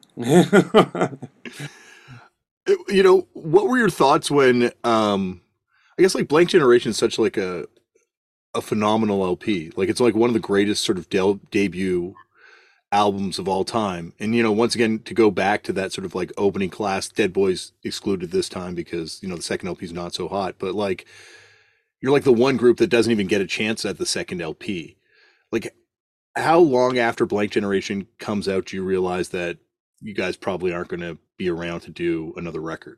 You know, what were your thoughts when, um, I guess, like, Blank Generation is such like a a phenomenal L P. Like, it's like one of the greatest sort of de- debut albums of all time. And, you know, once again, to go back to that sort of like opening class, Dead Boys excluded this time because, you know, the second L P is not so hot, but like, you're like the one group that doesn't even get a chance at the second L P. Like, how long after Blank Generation comes out do you realize that you guys probably aren't going to be around to do another record?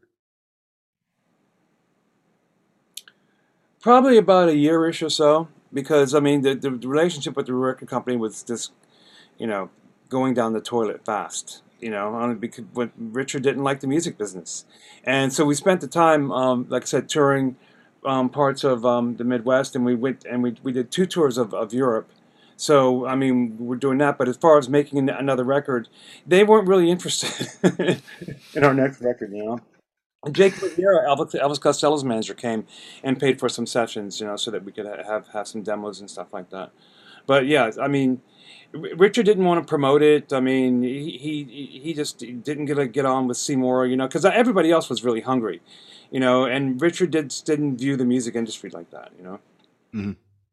Probably about a year-ish or so, because, I mean, the, the relationship with the record company was just, you know, going down the toilet fast, you know, only because when Richard didn't like the music business. And so we spent the time, um, like I said, touring um, parts of um, the Midwest, and we went and we, we did two tours of, of Europe. So, I mean, we're doing that. But as far as making another record, they weren't really interested in our next record, you know. Jake Riviera, Elvis, Elvis Costello's manager, came and paid for some sessions, you know, so that we could have have some demos and stuff like that. But yeah, I mean, Richard didn't want to promote it. I mean, he he, he just didn't get get on with Seymour, you know, because everybody else was really hungry, you know, and Richard did didn't view the music industry like that, you know. Mm-hmm.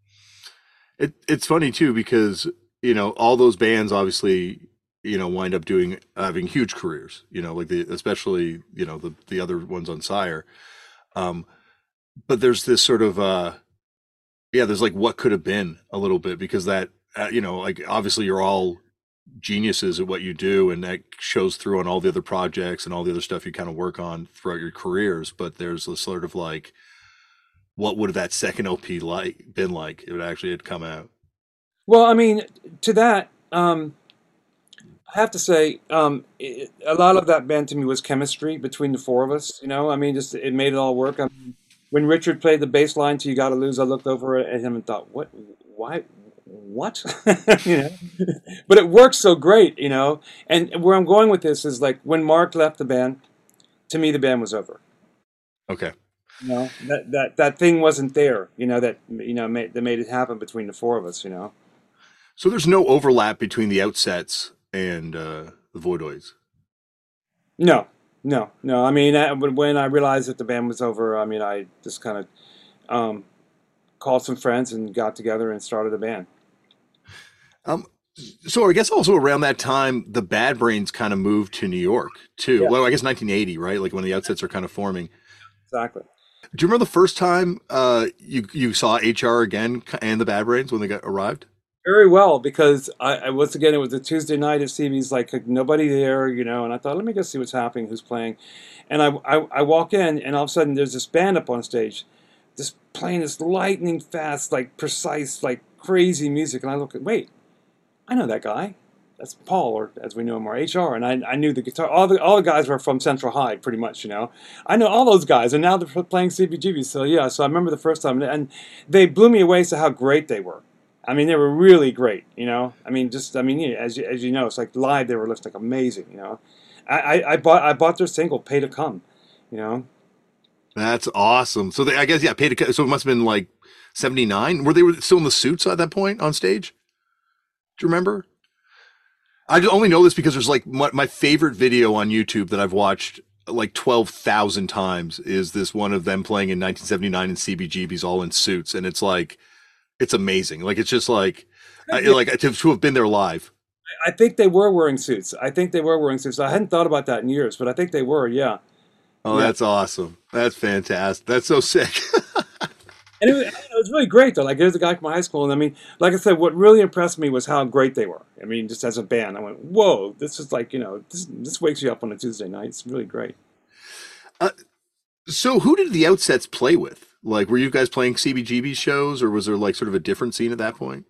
It it's funny too because you know all those bands obviously, you know, wind up doing having huge careers, you know, like the especially, you know, the the other ones on Sire. Um, but there's this sort of uh yeah, there's like what could have been a little bit because that uh, you know, like obviously you're all geniuses at what you do and that shows through on all the other projects and all the other stuff you kind of work on throughout your careers, but there's this sort of like what would have that second L P like been like if it actually had come out? Well, I mean, to that, um I have to say, um, it, a lot of that band to me was chemistry between the four of us. You know, I mean, just it made it all work. I mean, when Richard played the bass line to "You Gotta Lose," I looked over at him and thought, "What? Why? What?" you know, but it worked so great. You know, and where I'm going with this is like when Mark left the band, to me, the band was over. Okay. You know, that that that thing wasn't there. You know, that you know made, that made it happen between the four of us. You know. So there's no overlap between the Outsets and uh, the Voidoids? No, no, no. I mean, I, when I realized that the band was over, I mean, I just kind of um, called some friends and got together and started a band. Um, so I guess also around that time, the Bad Brains kind of moved to New York too. Yeah. Well, I guess nineteen eighty, right? Like when the Outsets are kind of forming. Exactly. Do you remember the first time uh, you you saw H R again and the Bad Brains when they got arrived? Very well, because I, I once again it was a Tuesday night at C B's, like nobody there, you know, and I thought, let me go see what's happening, who's playing, and I, I I walk in, and all of a sudden there's this band up on stage, just playing this lightning fast, like precise, like crazy music, and I look at, wait, I know that guy, that's Paul, or as we know him, or H R, and I I knew the guitar, all the all the guys were from Central High, pretty much, you know, I know all those guys, and now they're playing C B G B, so yeah, so I remember the first time, and they blew me away to how great they were. I mean, they were really great, you know. I mean, just I mean, you know, as you, as you know, it's like live. They were just like amazing, you know. I, I, I bought I bought their single "Pay to Come," you know. That's awesome. So they, I guess yeah, Pay to Come. So it must have been like seventy-nine. Were they were still in the suits at that point on stage? Do you remember? I only know this because there's like my, my favorite video on YouTube that I've watched like twelve thousand times is this one of them playing in nineteen seventy-nine in C B G B's all in suits, and it's like. It's amazing. Like it's just like, I, like to, to have been there live. I think they were wearing suits. I think they were wearing suits. I hadn't thought about that in years, but I think they were. Yeah. Oh, yeah. That's awesome. That's fantastic. That's so sick. And it was, it was really great though. Like there's a guy from high school, and I mean, like I said, what really impressed me was how great they were. I mean, just as a band, I went, "Whoa, this is like you know, this this wakes you up on a Tuesday night. It's really great." Uh, so, who did the Outsets play with? Like, were you guys playing C B G B shows, or was there like sort of a different scene at that point?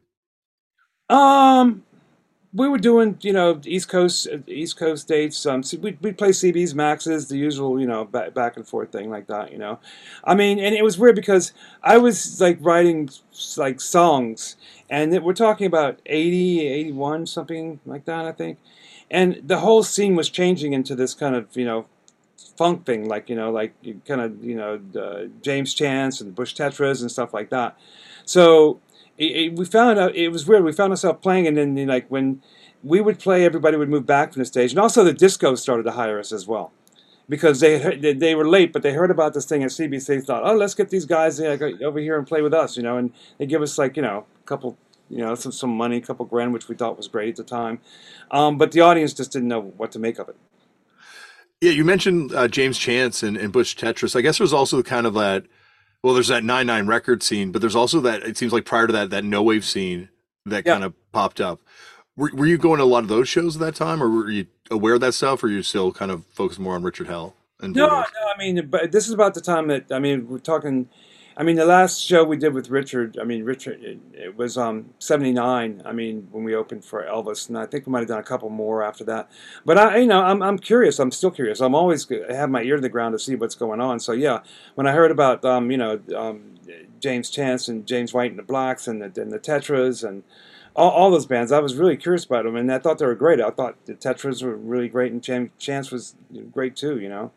Um, we were doing, you know, East Coast East Coast dates. Um, so we'd, we'd play C Bs, Maxes, the usual, you know, back, back and forth thing like that, you know. I mean, and it was weird because I was like writing like songs, and it, we're talking about eighty, eighty-one, something like that, I think. And the whole scene was changing into this kind of, you know, funk thing, like you know, like kind of you know uh, James Chance and Bush Tetras and stuff like that. So it, it, we found out it was weird. We found ourselves playing, and then like when we would play, everybody would move back from the stage, and also the disco started to hire us as well because they heard, they, they were late, but they heard about this thing at C B C. Thought, oh, let's get these guys uh, over here and play with us, you know, and they give us like you know a couple you know, some some money, a couple grand, which we thought was great at the time. Um, but the audience just didn't know what to make of it. Yeah, you mentioned uh, James Chance and, and Butch Tetris. I guess there's also kind of that. Well, there's that nine nine record scene, but there's also that. It seems like prior to that, that no wave scene that Yeah. kind of popped up. Were, were you going to a lot of those shows at that time, or were you aware of that stuff, or are you still kind of focused more on Richard Hell and No, Voodoo? no, I mean, but this is about the time that, I mean, we're talking, I mean, the last show we did with Richard, I mean, Richard, it, it was um seventy-nine, I mean, when we opened for Elvis, and I think we might have done a couple more after that. But I, you know, I'm I'm curious, I'm still curious. I'm always, I have my ear to the ground to see what's going on. So yeah, when I heard about, um, you know, um, James Chance and James White and the Blacks and the, and the Tetras and all, all those bands, I was really curious about them, and I thought they were great. I thought the Tetras were really great, and James Chance was great too, you know.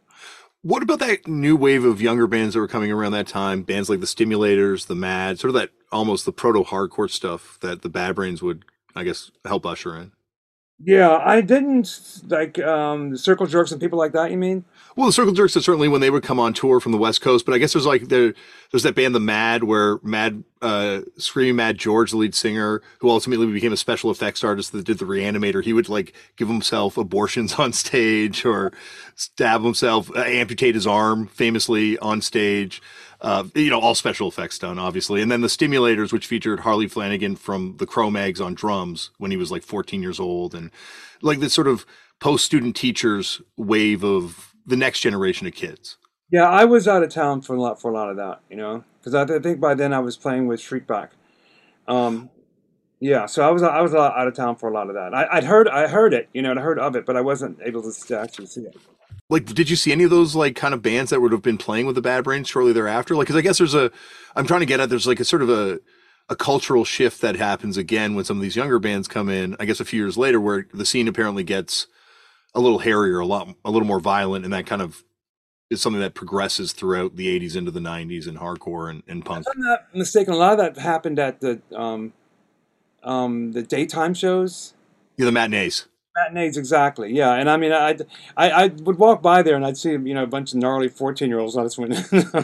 What about that new wave of younger bands that were coming around that time? Bands like the Stimulators, the Mad, sort of that almost the proto-hardcore stuff that the Bad Brains would, I guess, help usher in. Yeah, I didn't like um, the Circle Jerks and people like that. You mean? Well, the Circle Jerks are certainly when they would come on tour from the West Coast, but I guess there's like there, there's that band, the Mad, where Mad, uh, Screaming Mad George, the lead singer, who ultimately became a special effects artist that did the Reanimator. He would like give himself abortions on stage or stab himself, uh, amputate his arm, famously on stage. Uh, you know, all special effects done, obviously. And then the Stimulators, which featured Harley Flanagan from the Cro-Mags on drums when he was like fourteen years old, and like this sort of post-student teachers wave of the next generation of kids. Yeah, I was out of town for a lot for a lot of that, you know, because I, th- I think by then I was playing with Shriekback. Um, yeah, so I was I was out of town for a lot of that. I, I'd heard I heard it, you know, and I heard of it, but I wasn't able to actually see it. Like, did you see any of those like kind of bands that would have been playing with the Bad Brains shortly thereafter? Like, because I guess there's a, I'm trying to get at, there's like a sort of a, a cultural shift that happens again when some of these younger bands come in, I guess a few years later, where the scene apparently gets a little hairier, a lot, a little more violent, and that kind of is something that progresses throughout the eighties into the nineties and hardcore and, and punk. If I'm not mistaken, a lot of that happened at the um, um, the daytime shows. Yeah, the matinees. Matinees, exactly. Yeah, and I mean, I, I, I would walk by there and I'd see, you know, a bunch of gnarly fourteen-year-olds. I just went,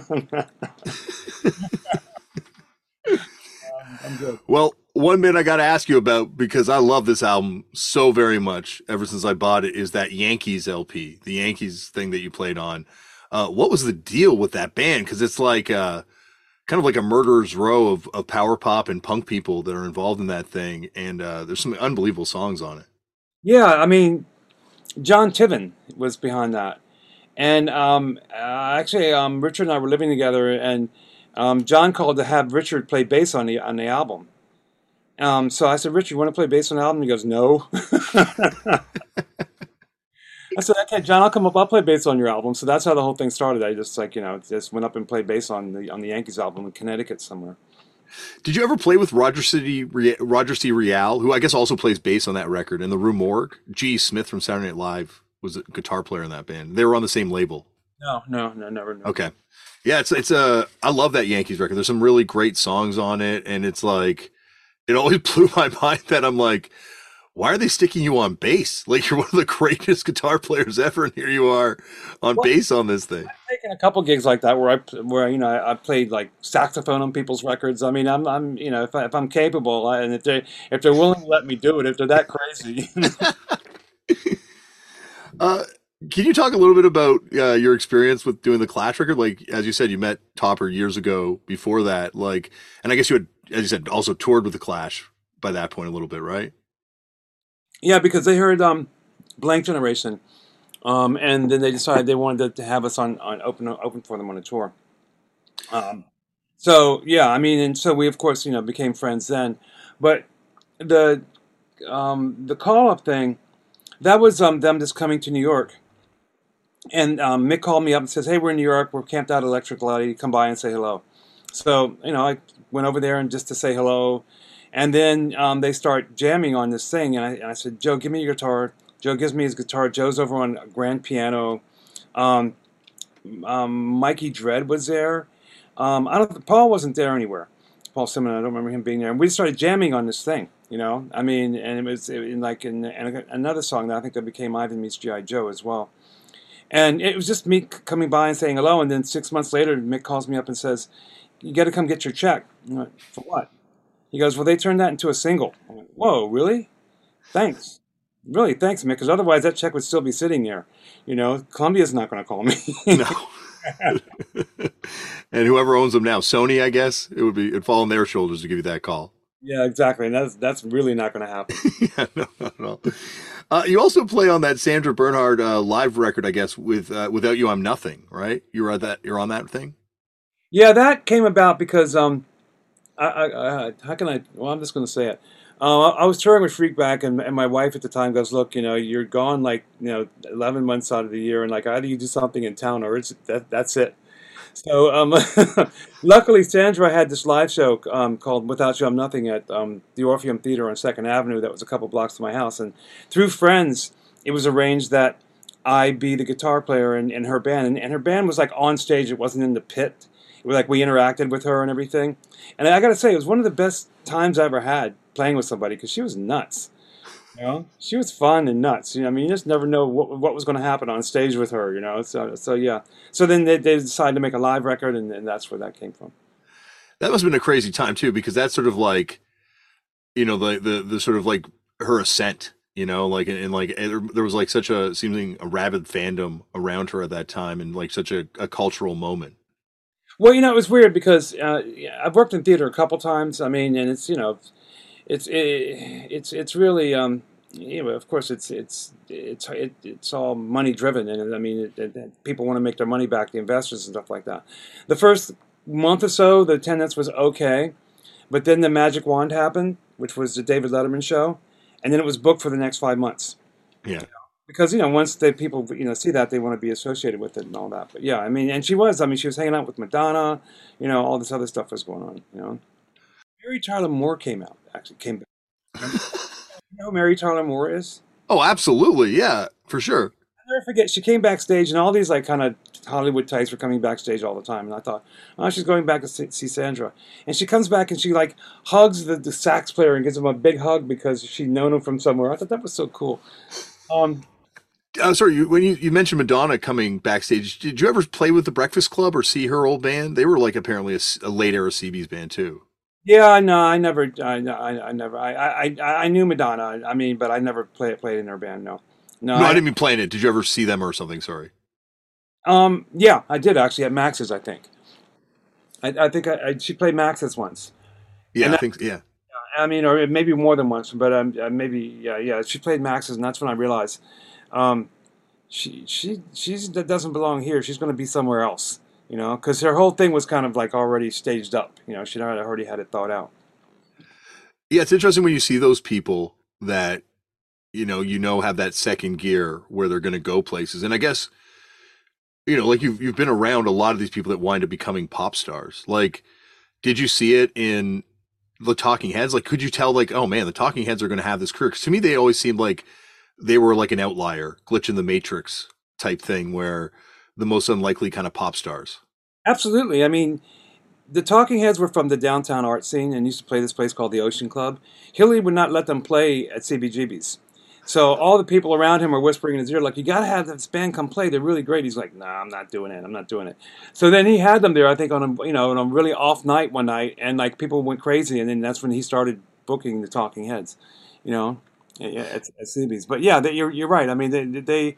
I'm good. Well, one band I got to ask you about, because I love this album so very much ever since I bought it, is that Yankees L P, the Yankees thing that you played on. Uh, what was the deal with that band? Because it's like uh, kind of like a murderer's row of, of power pop and punk people that are involved in that thing, and uh, there's some unbelievable songs on it. Yeah, I mean, John Tiven was behind that. And um, uh, actually, um, Richard and I were living together, and um, John called to have Richard play bass on the on the album. Um, so I said, Richard, you want to play bass on the album? He goes, no. I said, okay, John, I'll come up. I'll play bass on your album. So that's how the whole thing started. I just like, you know, just went up and played bass on the on the Yankees album in Connecticut somewhere. Did you ever play with Roger City, Roger C. Real, who I guess also plays bass on that record, in the Rue Morgue? G. Smith from Saturday Night Live was a guitar player in that band. They were on the same label. No, no, no, never. No. Okay. Yeah, it's it's a I love that Yankees record. There's some really great songs on it, and it's like it always blew my mind that I'm like, why are they sticking you on bass? Like, you're one of the greatest guitar players ever, and here you are on Well, bass on this thing. I've taken a couple gigs like that where I where you know I, I played like saxophone on people's records. I mean, I'm I'm you know if, I, if I'm capable, I, and if they if they're willing to let me do it, if they're that crazy. uh, can you talk a little bit about uh, your experience with doing the Clash record? Like, as you said, you met Topper years ago before that. Like, and I guess you had, as you said, also toured with the Clash by that point a little bit, right? Yeah, because they heard um, Blank Generation, um, and then they decided they wanted to have us on, on open open for them on a tour. Um, so yeah, I mean, and so we of course you know became friends then, but the um, the call up thing, that was um, them just coming to New York, and um, Mick called me up and says, "Hey, we're in New York. We're camped out at Electric Light. Come by and say hello." So you know, I went over there and just to say hello. And then um, they start jamming on this thing, and I, and I said, "Joe, give me your guitar." Joe gives me his guitar. Joe's over on grand piano. Um, um, Mikey Dread was there. Um, I don't. Paul wasn't there anywhere. Paul Simon, I don't remember him being there. And we started jamming on this thing, you know. I mean, and it was in like in, in another song that I think that became Ivan Meets G I. Joe as well. And it was just me coming by and saying hello. And then six months later, Mick calls me up and says, "You got to come get your check." I'm like, "For what?" He goes, well, they turned that into a single. I went, whoa, really? Thanks. Really, thanks, Mick, because otherwise that check would still be sitting there. You know, Columbia's not going to call me. No. And whoever owns them now, Sony, I guess, it would be it'd fall on their shoulders to give you that call. Yeah, exactly. And that's that's really not going to happen. Yeah, no, not at all. Uh, you also play on that Sandra Bernhard uh, live record, I guess, with uh, "Without You I'm Nothing," right? You were at that. You're on that thing. Yeah, that came about because um, I, I, I how can I? Well, I'm just going to say it. Uh, I was touring with Freakback, and, and my wife at the time goes, "Look, you know, you're gone like you know eleven months out of the year, and like either you do something in town or it's that that's it." So um, luckily, Sandra had this live show um, called "Without You I'm Nothing" at um, the Orpheum Theater on Second Avenue. That was a couple blocks from my house, and through friends, it was arranged that I be the guitar player in, in her band, and, and her band was like on stage. It wasn't in the pit. It was like we interacted with her and everything. And I got to say, it was one of the best times I ever had playing with somebody because she was nuts. You know, she was fun and nuts. You know, I mean, you just never know what what was going to happen on stage with her. You know, so so yeah. So then they, they decided to make a live record, and, and that's where that came from. That must have been a crazy time too, because that's sort of like, you know, the the the sort of like her ascent. You know, like and, and like and there was like such a seeming a rabid fandom around her at that time, and like such a, a cultural moment. Well, you know, it was weird because uh, I've worked in theater a couple times. I mean, and it's you know, it's it, it's it's really um, you know, of course, it's it's it's it, it's all money driven, and I mean, it, it, people want to make their money back, the investors and stuff like that. The first month or so, the attendance was okay, but then the magic wand happened, which was the David Letterman show, and then it was booked for the next five months. Yeah. Because, you know, once the people, you know, see that, they want to be associated with it and all that. But yeah, I mean, and she was, I mean, she was hanging out with Madonna, you know, all this other stuff was going on, you know. Mary Tyler Moore came out, actually came back. You know who Mary Tyler Moore is? Oh, absolutely. Yeah, for sure. I'll never forget, she came backstage and all these like kind of Hollywood types were coming backstage all the time. And I thought, oh, she's going back to see, see Sandra. And she comes back and she like hugs the, the sax player and gives him a big hug because she'd known him from somewhere. I thought that was so cool. Um, Uh, sorry, you, when you, you mentioned Madonna coming backstage, did you ever play with the Breakfast Club or see her old band? They were like apparently a, a late era C B's band too. Yeah, no, I never, I, I, I never, I, I, I knew Madonna. I mean, but I never played played in her band. No, no, No, I, I, didn't mean playing it. Did you ever see them or something? Sorry. um, yeah, I did actually at Max's. I think. I, I think I, I, she played Max's once. Yeah, And I that, think yeah. I mean, or maybe more than once, but um, uh, maybe yeah, yeah. She played Max's, and that's when I realized, um, she she she's that doesn't belong here. She's going to be somewhere else. You know, because her whole thing was kind of like already staged up. You know, she already had it thought out. Yeah, it's interesting when you see those people that you know you know have that second gear where they're going to go places. And I guess you know, like you've you've been around a lot of these people that wind up becoming pop stars. Like, did you see it in the Talking Heads? Like, could you tell, like, oh man, the Talking Heads are going to have this career? Because to me, they always seemed like they were like an outlier, glitch in the matrix type thing, where the most unlikely kind of pop stars. Absolutely. I mean, the Talking Heads were from the downtown art scene and used to play this place called the Ocean Club. Hilly would not let them play at C B G B's. So all the people around him were whispering in his ear, like, you got to have this band come play. They're really great. He's like, nah, I'm not doing it. I'm not doing it. So then he had them there, I think, on a, you know, on a really off night one night, and, like, people went crazy, and then that's when he started booking the Talking Heads, you know, at, at C B's. But, yeah, they, you're, you're right. I mean, they, they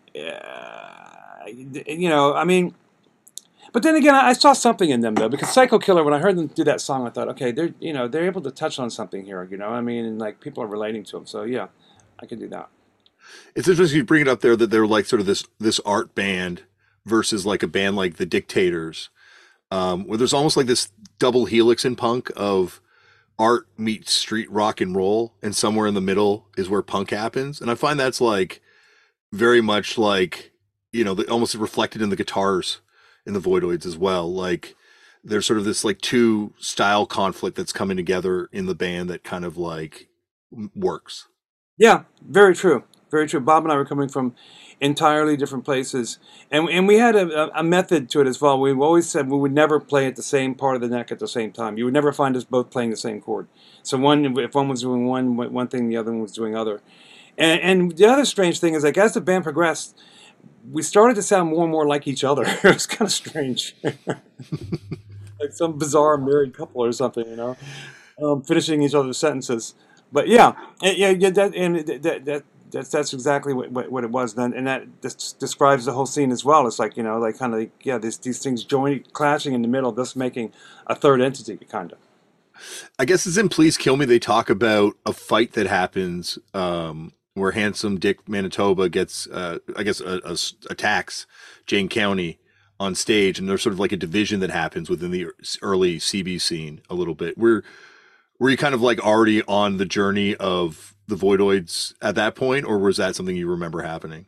uh, you know, I mean, but then again, I saw something in them, though, because Psycho Killer, when I heard them do that song, I thought, okay, they're, you know, they're able to touch on something here, you know, I mean, and, like, people are relating to them. So, yeah. I could do that. It's interesting you bring it up there that they're like sort of this this art band versus like a band like the Dictators, um, where there's almost like this double helix in punk of art meets street rock and roll, and somewhere in the middle is where punk happens. And I find that's like very much like, you know, the, almost reflected in the guitars in the Voidoids as well. Like there's sort of this like two style conflict that's coming together in the band that kind of like works. Yeah, very true. Very true. Bob and I were coming from entirely different places. And and we had a, a method to it as well. We always said we would never play at the same part of the neck at the same time. You would never find us both playing the same chord. So one, if one was doing one one thing, the other one was doing other. And, and the other strange thing is, like, as the band progressed, we started to sound more and more like each other. It was kind of strange. Like some bizarre married couple or something, you know? um, finishing each other's sentences. But yeah, and, yeah, yeah, that, and that, that, that that's that's exactly what, what, what it was then, and that des- describes the whole scene as well. It's like, you know, like kind of like, yeah, these these things joining, clashing in the middle, thus making a third entity, kind of. I guess it's in Please Kill Me. They talk about a fight that happens um, where Handsome Dick Manitoba gets, uh, I guess, uh, uh, attacks Jane County on stage, and there's sort of like a division that happens within the early C B scene a little bit. Were were you kind of like already on the journey of the Voidoids at that point, or was that something you remember happening?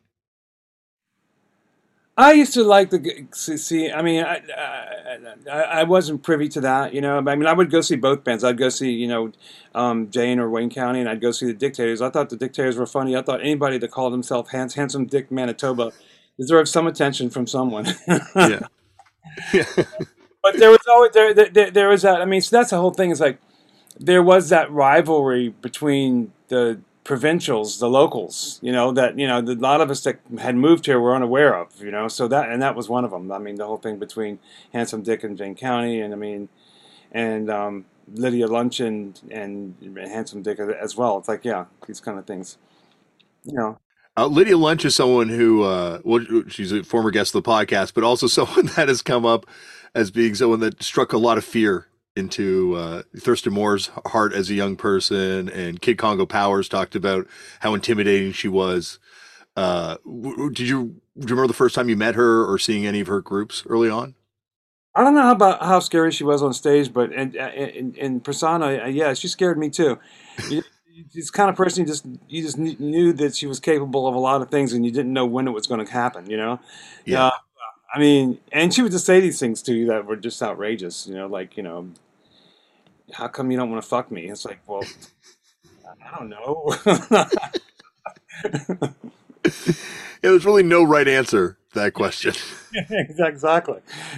I used to like the see. I mean, I, I I wasn't privy to that, you know. I mean, I would go see both bands. I'd go see, you know, um, Jane or Wayne County, and I'd go see the Dictators. I thought the Dictators were funny. I thought anybody that called himself Hans, Handsome Dick Manitoba deserved some attention from someone. Yeah, yeah, But there was always there, there there was that. I mean, so that's the whole thing. Is like there was that rivalry between the provincials, the locals, you know, that, you know, the, a lot of us that had moved here were unaware of, you know, so that, and that was one of them. I mean, the whole thing between Handsome Dick and Jane County, and I mean, and um, Lydia Lunch and, and Handsome Dick as well. It's like, yeah, these kind of things, you know. Uh, Lydia Lunch is someone who, uh, well, she's a former guest of the podcast, but also someone that has come up as being someone that struck a lot of fear into uh, Thurston Moore's heart as a young person, and Kid Congo Powers talked about how intimidating she was. Uh, w- did you do you remember the first time you met her or seeing any of her groups early on? I don't know how about how scary she was on stage, but in, in, in persona, yeah, she scared me too. You, She's the kind of person you just you just knew that she was capable of a lot of things, and you didn't know when it was going to happen. You know, Yeah. uh, I mean, and she would just say these things to you that were just outrageous. You know, like, you know, how come you don't want to fuck me? It's like, well, I don't know. Yeah, there's really no right answer to that question. Exactly.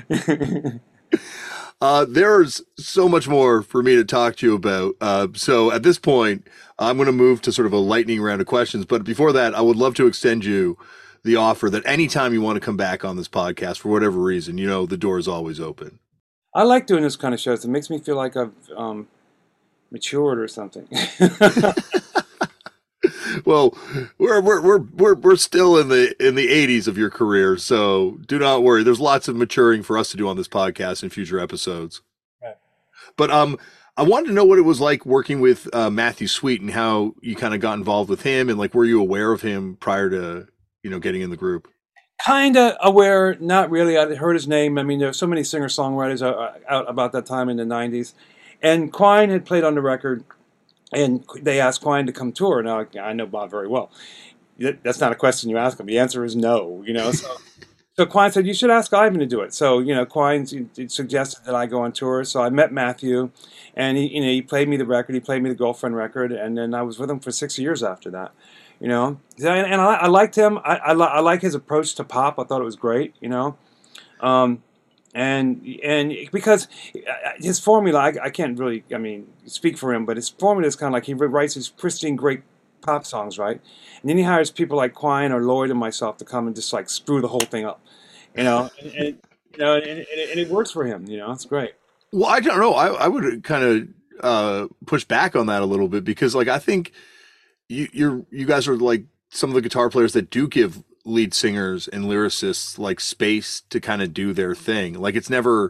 Uh, there's so much more for me to talk to you about. Uh, so at this point, I'm going to move to sort of a lightning round of questions. But before that, I would love to extend you the offer that anytime you want to come back on this podcast for whatever reason, you know, the door is always open. I like doing this kind of shows. It makes me feel like I've um, matured or something. Well, we're we're we're we're we're still in the in the eighties of your career, so do not worry. There's lots of maturing for us to do on this podcast in future episodes. Right. But um, I wanted to know what it was like working with uh, Matthew Sweet and how you kind of got involved with him, and like, were you aware of him prior to, you know, getting in the group? Kind of aware, not really. I'd heard his name. I mean, there were so many singer-songwriters out, out about that time in the nineties. And Quine had played on the record, and they asked Quine to come tour. Now, I know Bob very well. That's not a question you ask him. The answer is no, you know. So, so Quine said, you should ask Ivan to do it. So, you know, Quine suggested that I go on tour. So I met Matthew, and he, you know, he played me the record. He played me the Girlfriend record, and then I was with him for six years after that. You know, and, and I, I liked him. I, I, I like his approach to pop. I thought it was great. You know, um, and and because his formula, I, I can't really, I mean, speak for him, but his formula is kind of like he writes these pristine, great pop songs, right? And then he hires people like Quine or Lloyd and myself to come and just like screw the whole thing up. You know, and, and you know, and, and, and it works for him. You know, it's great. Well, I don't know. I I would kind of uh, push back on that a little bit because, like, I think. You you're you guys are like some of the guitar players that do give lead singers and lyricists like space to kind of do their thing. Like, it's never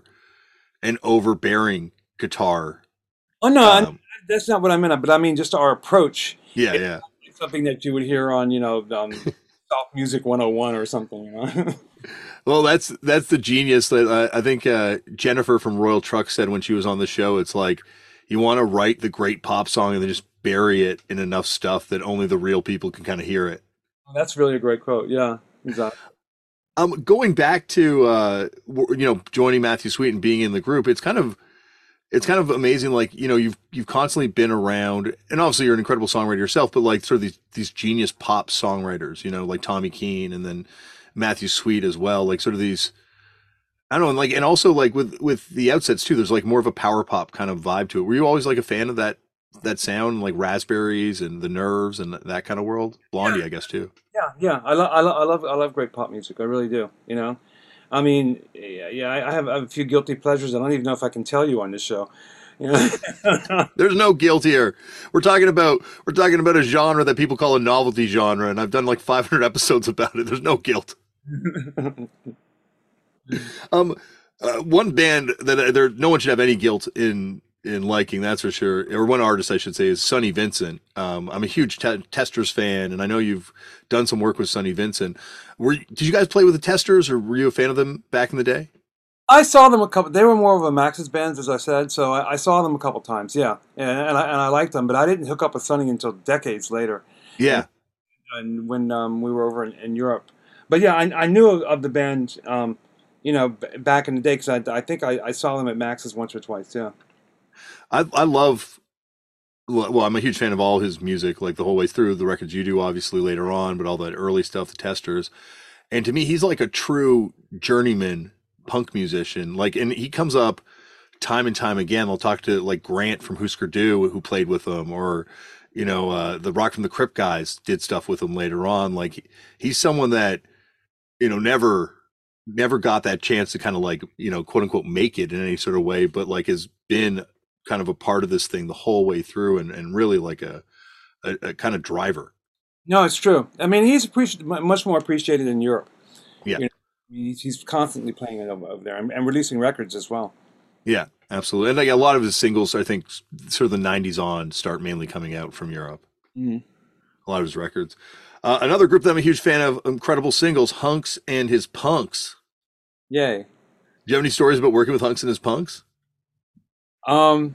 an overbearing guitar. Oh no, Um, that's not what I meant. But I mean, just our approach. yeah, It's yeah. something that you would hear on, you know, um, Soft Music one oh one or something. You know. Well, that's that's the genius that uh, I think uh, Jennifer from Royal Truck said when she was on the show. It's like you want to write the great pop song and then just bury it in enough stuff that only the real people can kind of hear it. That's really a great quote. Yeah, exactly. Um, going back to uh, w- you know, joining Matthew Sweet and being in the group, it's kind of it's kind of amazing. Like, you know, you've you've constantly been around, and obviously you're an incredible songwriter yourself, but like sort of these these genius pop songwriters, you know, like Tommy Keene and then Matthew Sweet as well, like sort of these. I don't know, and like, and also like with with the Outsets too. There's like more of a power pop kind of vibe to it. Were you always like a fan of that that sound, like Raspberries and the Nerves and that kind of world? Blondie, I guess too. Yeah, yeah. I love, I love, I love, I love great pop music. I really do. You know, I mean, yeah, yeah. I I have, I have a few guilty pleasures. I don't even know if I can tell you on this show. You know? There's no guilt here. We're talking about we're talking about a genre that people call a novelty genre, and I've done like five hundred episodes about it. There's no guilt. um, uh, one band that uh, there no one should have any guilt in in liking, that's for sure. Or one artist, I should say, is Sonny Vincent. Um, I'm a huge te- Testers fan, and I know you've done some work with Sonny Vincent. Were did you guys play with the Testers, or were you a fan of them back in the day? I saw them a couple. They were more of a Max's bands, as I said. So I, I saw them a couple times. Yeah, and, and I and I liked them, but I didn't hook up with Sonny until decades later. Yeah, and, and when um, we were over in, in Europe. But yeah, I, I knew of, of the band, um, you know, b- back in the day because I, I think I, I saw them at Max's once or twice. Yeah, I I love. Well, I'm a huge fan of all his music, like the whole way through. The records you do, obviously later on, but all that early stuff, the Testers, and to me, he's like a true journeyman punk musician. Like, and he comes up time and time again. I'll talk to like Grant from Husker Du, who played with him, or you know, uh, the Rock from the Crypt guys did stuff with him later on. Like, he's someone that you know never never got that chance to kind of like you know quote unquote make it in any sort of way, but like has been kind of a part of this thing the whole way through, and, and really like a, a, a kind of driver. no, it's true. I mean, he's appreciated much more appreciated in Europe. Yeah. You know, he's, he's constantly playing it over, over there and, and releasing records as well. Yeah, absolutely. And like a lot of his singles, I think sort of the nineties on start mainly coming out from Europe. Mm-hmm. A lot of his records. Uh, another group that I'm a huge fan of, incredible singles, Hunks and his Punks. Yay. Do you have any stories about working with Hunks and his Punks? Um,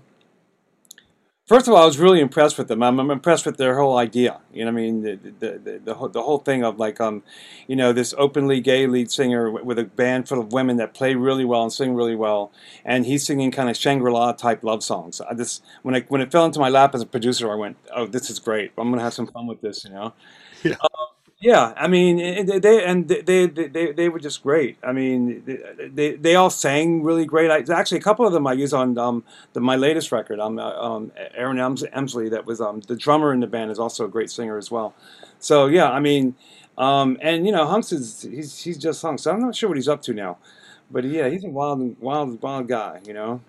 first of all, I was really impressed with them. I'm, I'm impressed with their whole idea. You know what I mean? The, the, the, the, whole, the whole thing of like, um, you know, this openly gay lead singer with a band full of women that play really well and sing really well. And he's singing kind of Shangri-La type love songs. I just, when I, when it fell into my lap as a producer, I went, oh, this is great. I'm going to have some fun with this, you know? Yeah. Um, Yeah, I mean, it- they and they they they, they were just great. I mean, they, they they all sang really great. I, actually, a couple of them I use on um the, my latest record. Um, uh, um Aaron Ems- Emsley, that was um the drummer in the band, is also a great singer as well. So yeah, I mean, um and you know, Hunks is he's he's just Hunks. I'm not sure what he's up to now, but yeah, he's a wild wild wild guy. You know.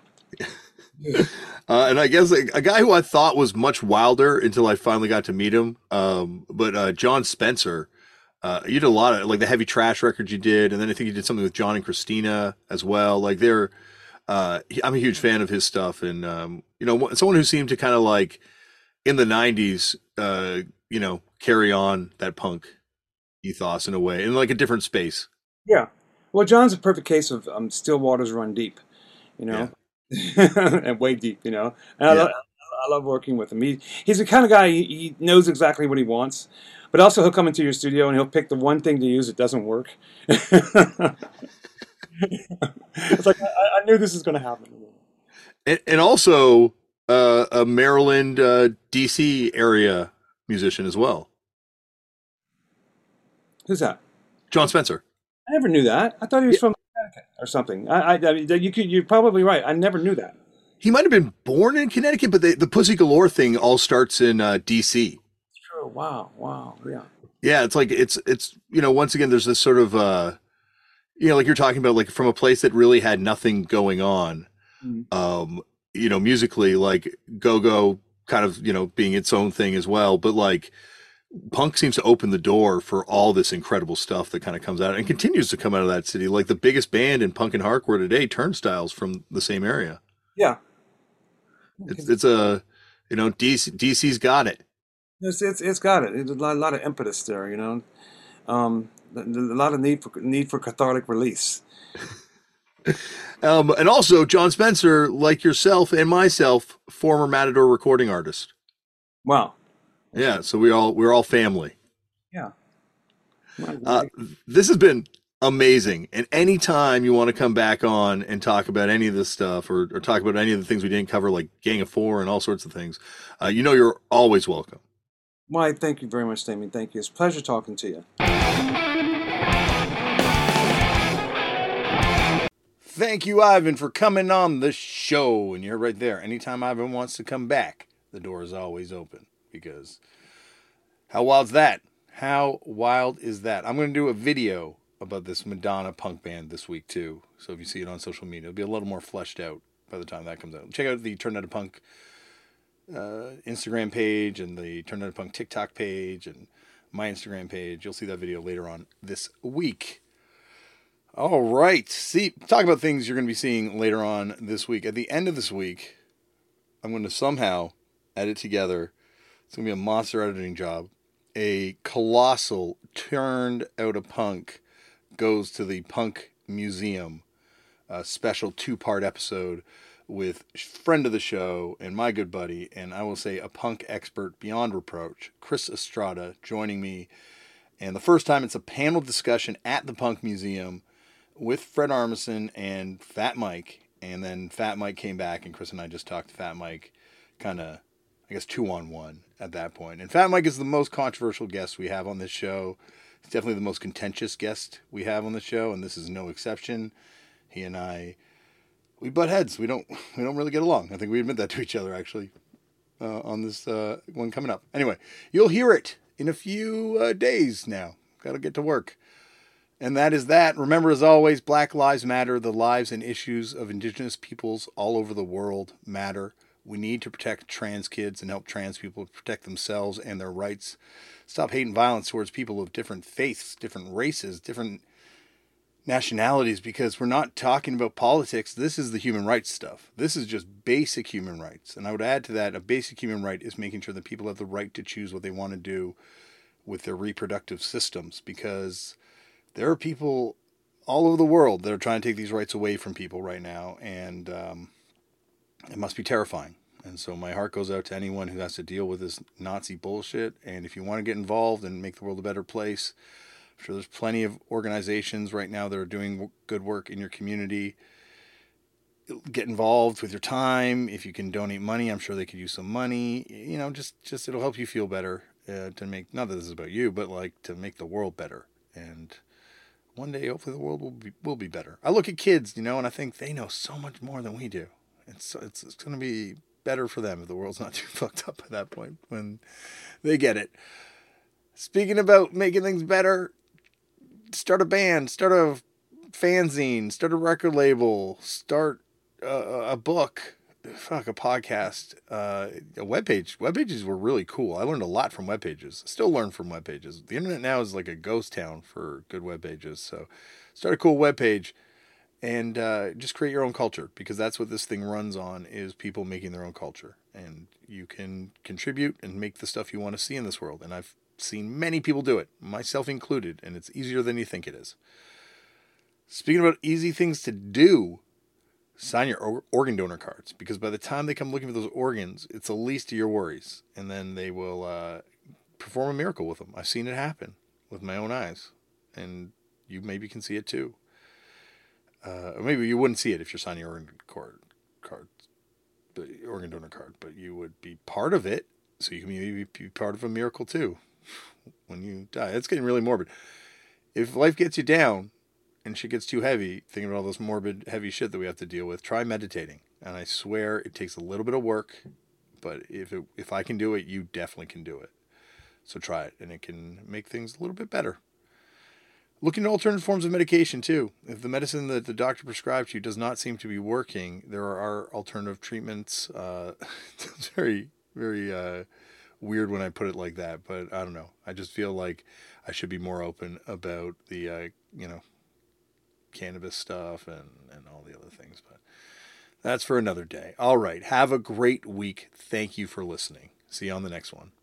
Uh, and I guess a, a guy who I thought was much wilder until I finally got to meet him. Um, but uh, John Spencer, uh, you did a lot of like the Heavy Trash records you did, and then I think you did something with John and Christina as well. Like they're, uh, he- I'm a huge fan of his stuff, and um, you know, someone who seemed to kind of like in the nineties, uh, you know, carry on that punk ethos in a way, in like a different space. Yeah. Well, John's a perfect case of um, still waters run deep. You know. And way deep, you know. And I, Yeah. lo- I love working with him. He, he's the kind of guy, he, he knows exactly what he wants, but also he'll come into your studio and he'll pick the one thing to use that doesn't work. It's like, I, I knew this was going to happen. And, and also uh, a Maryland, uh, D C area musician as well. Who's that? John Spencer. I never knew that. I thought he was Yeah. from Connecticut or something. I, I, I mean, you could, you're probably right. I never knew that. He might have been born in Connecticut, but the, the Pussy Galore thing all starts in uh, D C. True. Wow. Wow. Yeah. Yeah, it's like it's it's you know once again there's this sort of uh, you know like you're talking about like from a place that really had nothing going on, Mhm. um, you know musically like Go Go kind of you know being its own thing as well, but like punk seems to open the door for all this incredible stuff that kind of comes out and continues to come out of that city. Like the biggest band in punk and hardcore today, Turnstiles, from the same area. Yeah. It's it's a you know D C, D C's got it. It's, it's, it's got it. There's a lot, a lot of impetus there, you know. Um, a a lot of need for need for cathartic release. Um, and also John Spencer, like yourself and myself, former Matador recording artist. Wow. Yeah, so we all we're all family. Yeah. Uh, this has been amazing. And anytime you want to come back on and talk about any of this stuff or, or talk about any of the things we didn't cover, like Gang of Four and all sorts of things, uh, you know you're always welcome. Why, thank you very much, Damien. Thank you. It's a pleasure talking to you. Thank you, Ivan, for coming on the show. And you're right there. Anytime Ivan wants to come back, the door is always open. Because how wild's that? How wild is that? I'm going to do a video about this Madonna punk band this week, too. So if you see it on social media, it'll be a little more fleshed out. by the time that comes out. Check out the Turned Out a Punk uh, Instagram page and the Turned Out a Punk TikTok page and my Instagram page. You'll see that video later on this week. All right. See, talk about things you're going to be seeing later on this week. At the end of this week, I'm going to somehow edit together. It's going to be a monster editing job. A colossal Turned Out a Punk goes to the Punk Museum, a special two-part episode with friend of the show and my good buddy, and I will say a punk expert beyond reproach, Chris Estrada, joining me. And the first time it's a panel discussion at the Punk Museum with Fred Armisen and Fat Mike. And then Fat Mike came back, and Chris and I just talked to Fat Mike, kind of, I guess, two-on-one at that point. And Fat Mike is the most controversial guest we have on this show. He's definitely the most contentious guest we have on the show, and this is no exception. He and I, we butt heads. We don't we don't really get along. I think we admit that to each other, actually, uh, on this uh, one coming up. Anyway, you'll hear it in a few uh, days now. Got to get to work. And that is that. Remember, as always, Black Lives Matter. The lives and issues of Indigenous peoples all over the world matter. We need to protect trans kids and help trans people protect themselves and their rights. Stop hate and violence towards people of different faiths, different races, different nationalities, because we're not talking about politics. This is the human rights stuff. This is just basic human rights. And I would add to that, a basic human right is making sure that people have the right to choose what they want to do with their reproductive systems, because there are people all over the world that are trying to take these rights away from people right now, and um, it must be terrifying. And so my heart goes out to anyone who has to deal with this Nazi bullshit. And if you want to get involved and make the world a better place, I'm sure there's plenty of organizations right now that are doing good work in your community. Get involved with your time. If you can donate money, I'm sure they could use some money. You know, just, just it'll help you feel better uh, to make, not that this is about you, but like to make the world better. And one day, hopefully the world will be, will be better. I look at kids, you know, and I think they know so much more than we do. It's, it's, it's going to be better for them if the world's not too fucked up at that point when they get it. Speaking about making things better, start a band, start a fanzine, start a record label, start a, a book, fuck, a podcast, uh, a webpage. Web pages were really cool. I learned a lot from web pages. Still learn from web pages. The internet now is like a ghost town for good web pages. So start a cool web page. And uh, just create your own culture, because that's what this thing runs on, is people making their own culture. And you can contribute and make the stuff you want to see in this world. And I've seen many people do it, myself included, and it's easier than you think it is. Speaking about easy things to do, sign your or- organ donor cards, because by the time they come looking for those organs, it's the least of your worries. And then they will uh, perform a miracle with them. I've seen it happen with my own eyes. And you maybe can see it too. Uh, or maybe you wouldn't see it if you're signing your organ card, card, but organ donor card, but you would be part of it, so you can maybe be part of a miracle too when you die. It's getting really morbid. If life gets you down and shit gets too heavy, thinking about all this morbid, heavy shit that we have to deal with, try meditating. And I swear it takes a little bit of work, but if it, if I can do it, you definitely can do it. So try it, and it can make things a little bit better. Look into alternative forms of medication, too. If the medicine that the doctor prescribed to you does not seem to be working, there are alternative treatments. Uh, it's very, very uh, weird when I put it like that, but I don't know. I just feel like I should be more open about the, uh, you know, cannabis stuff and, and all the other things. But that's for another day. All right. Have a great week. Thank you for listening. See you on the next one.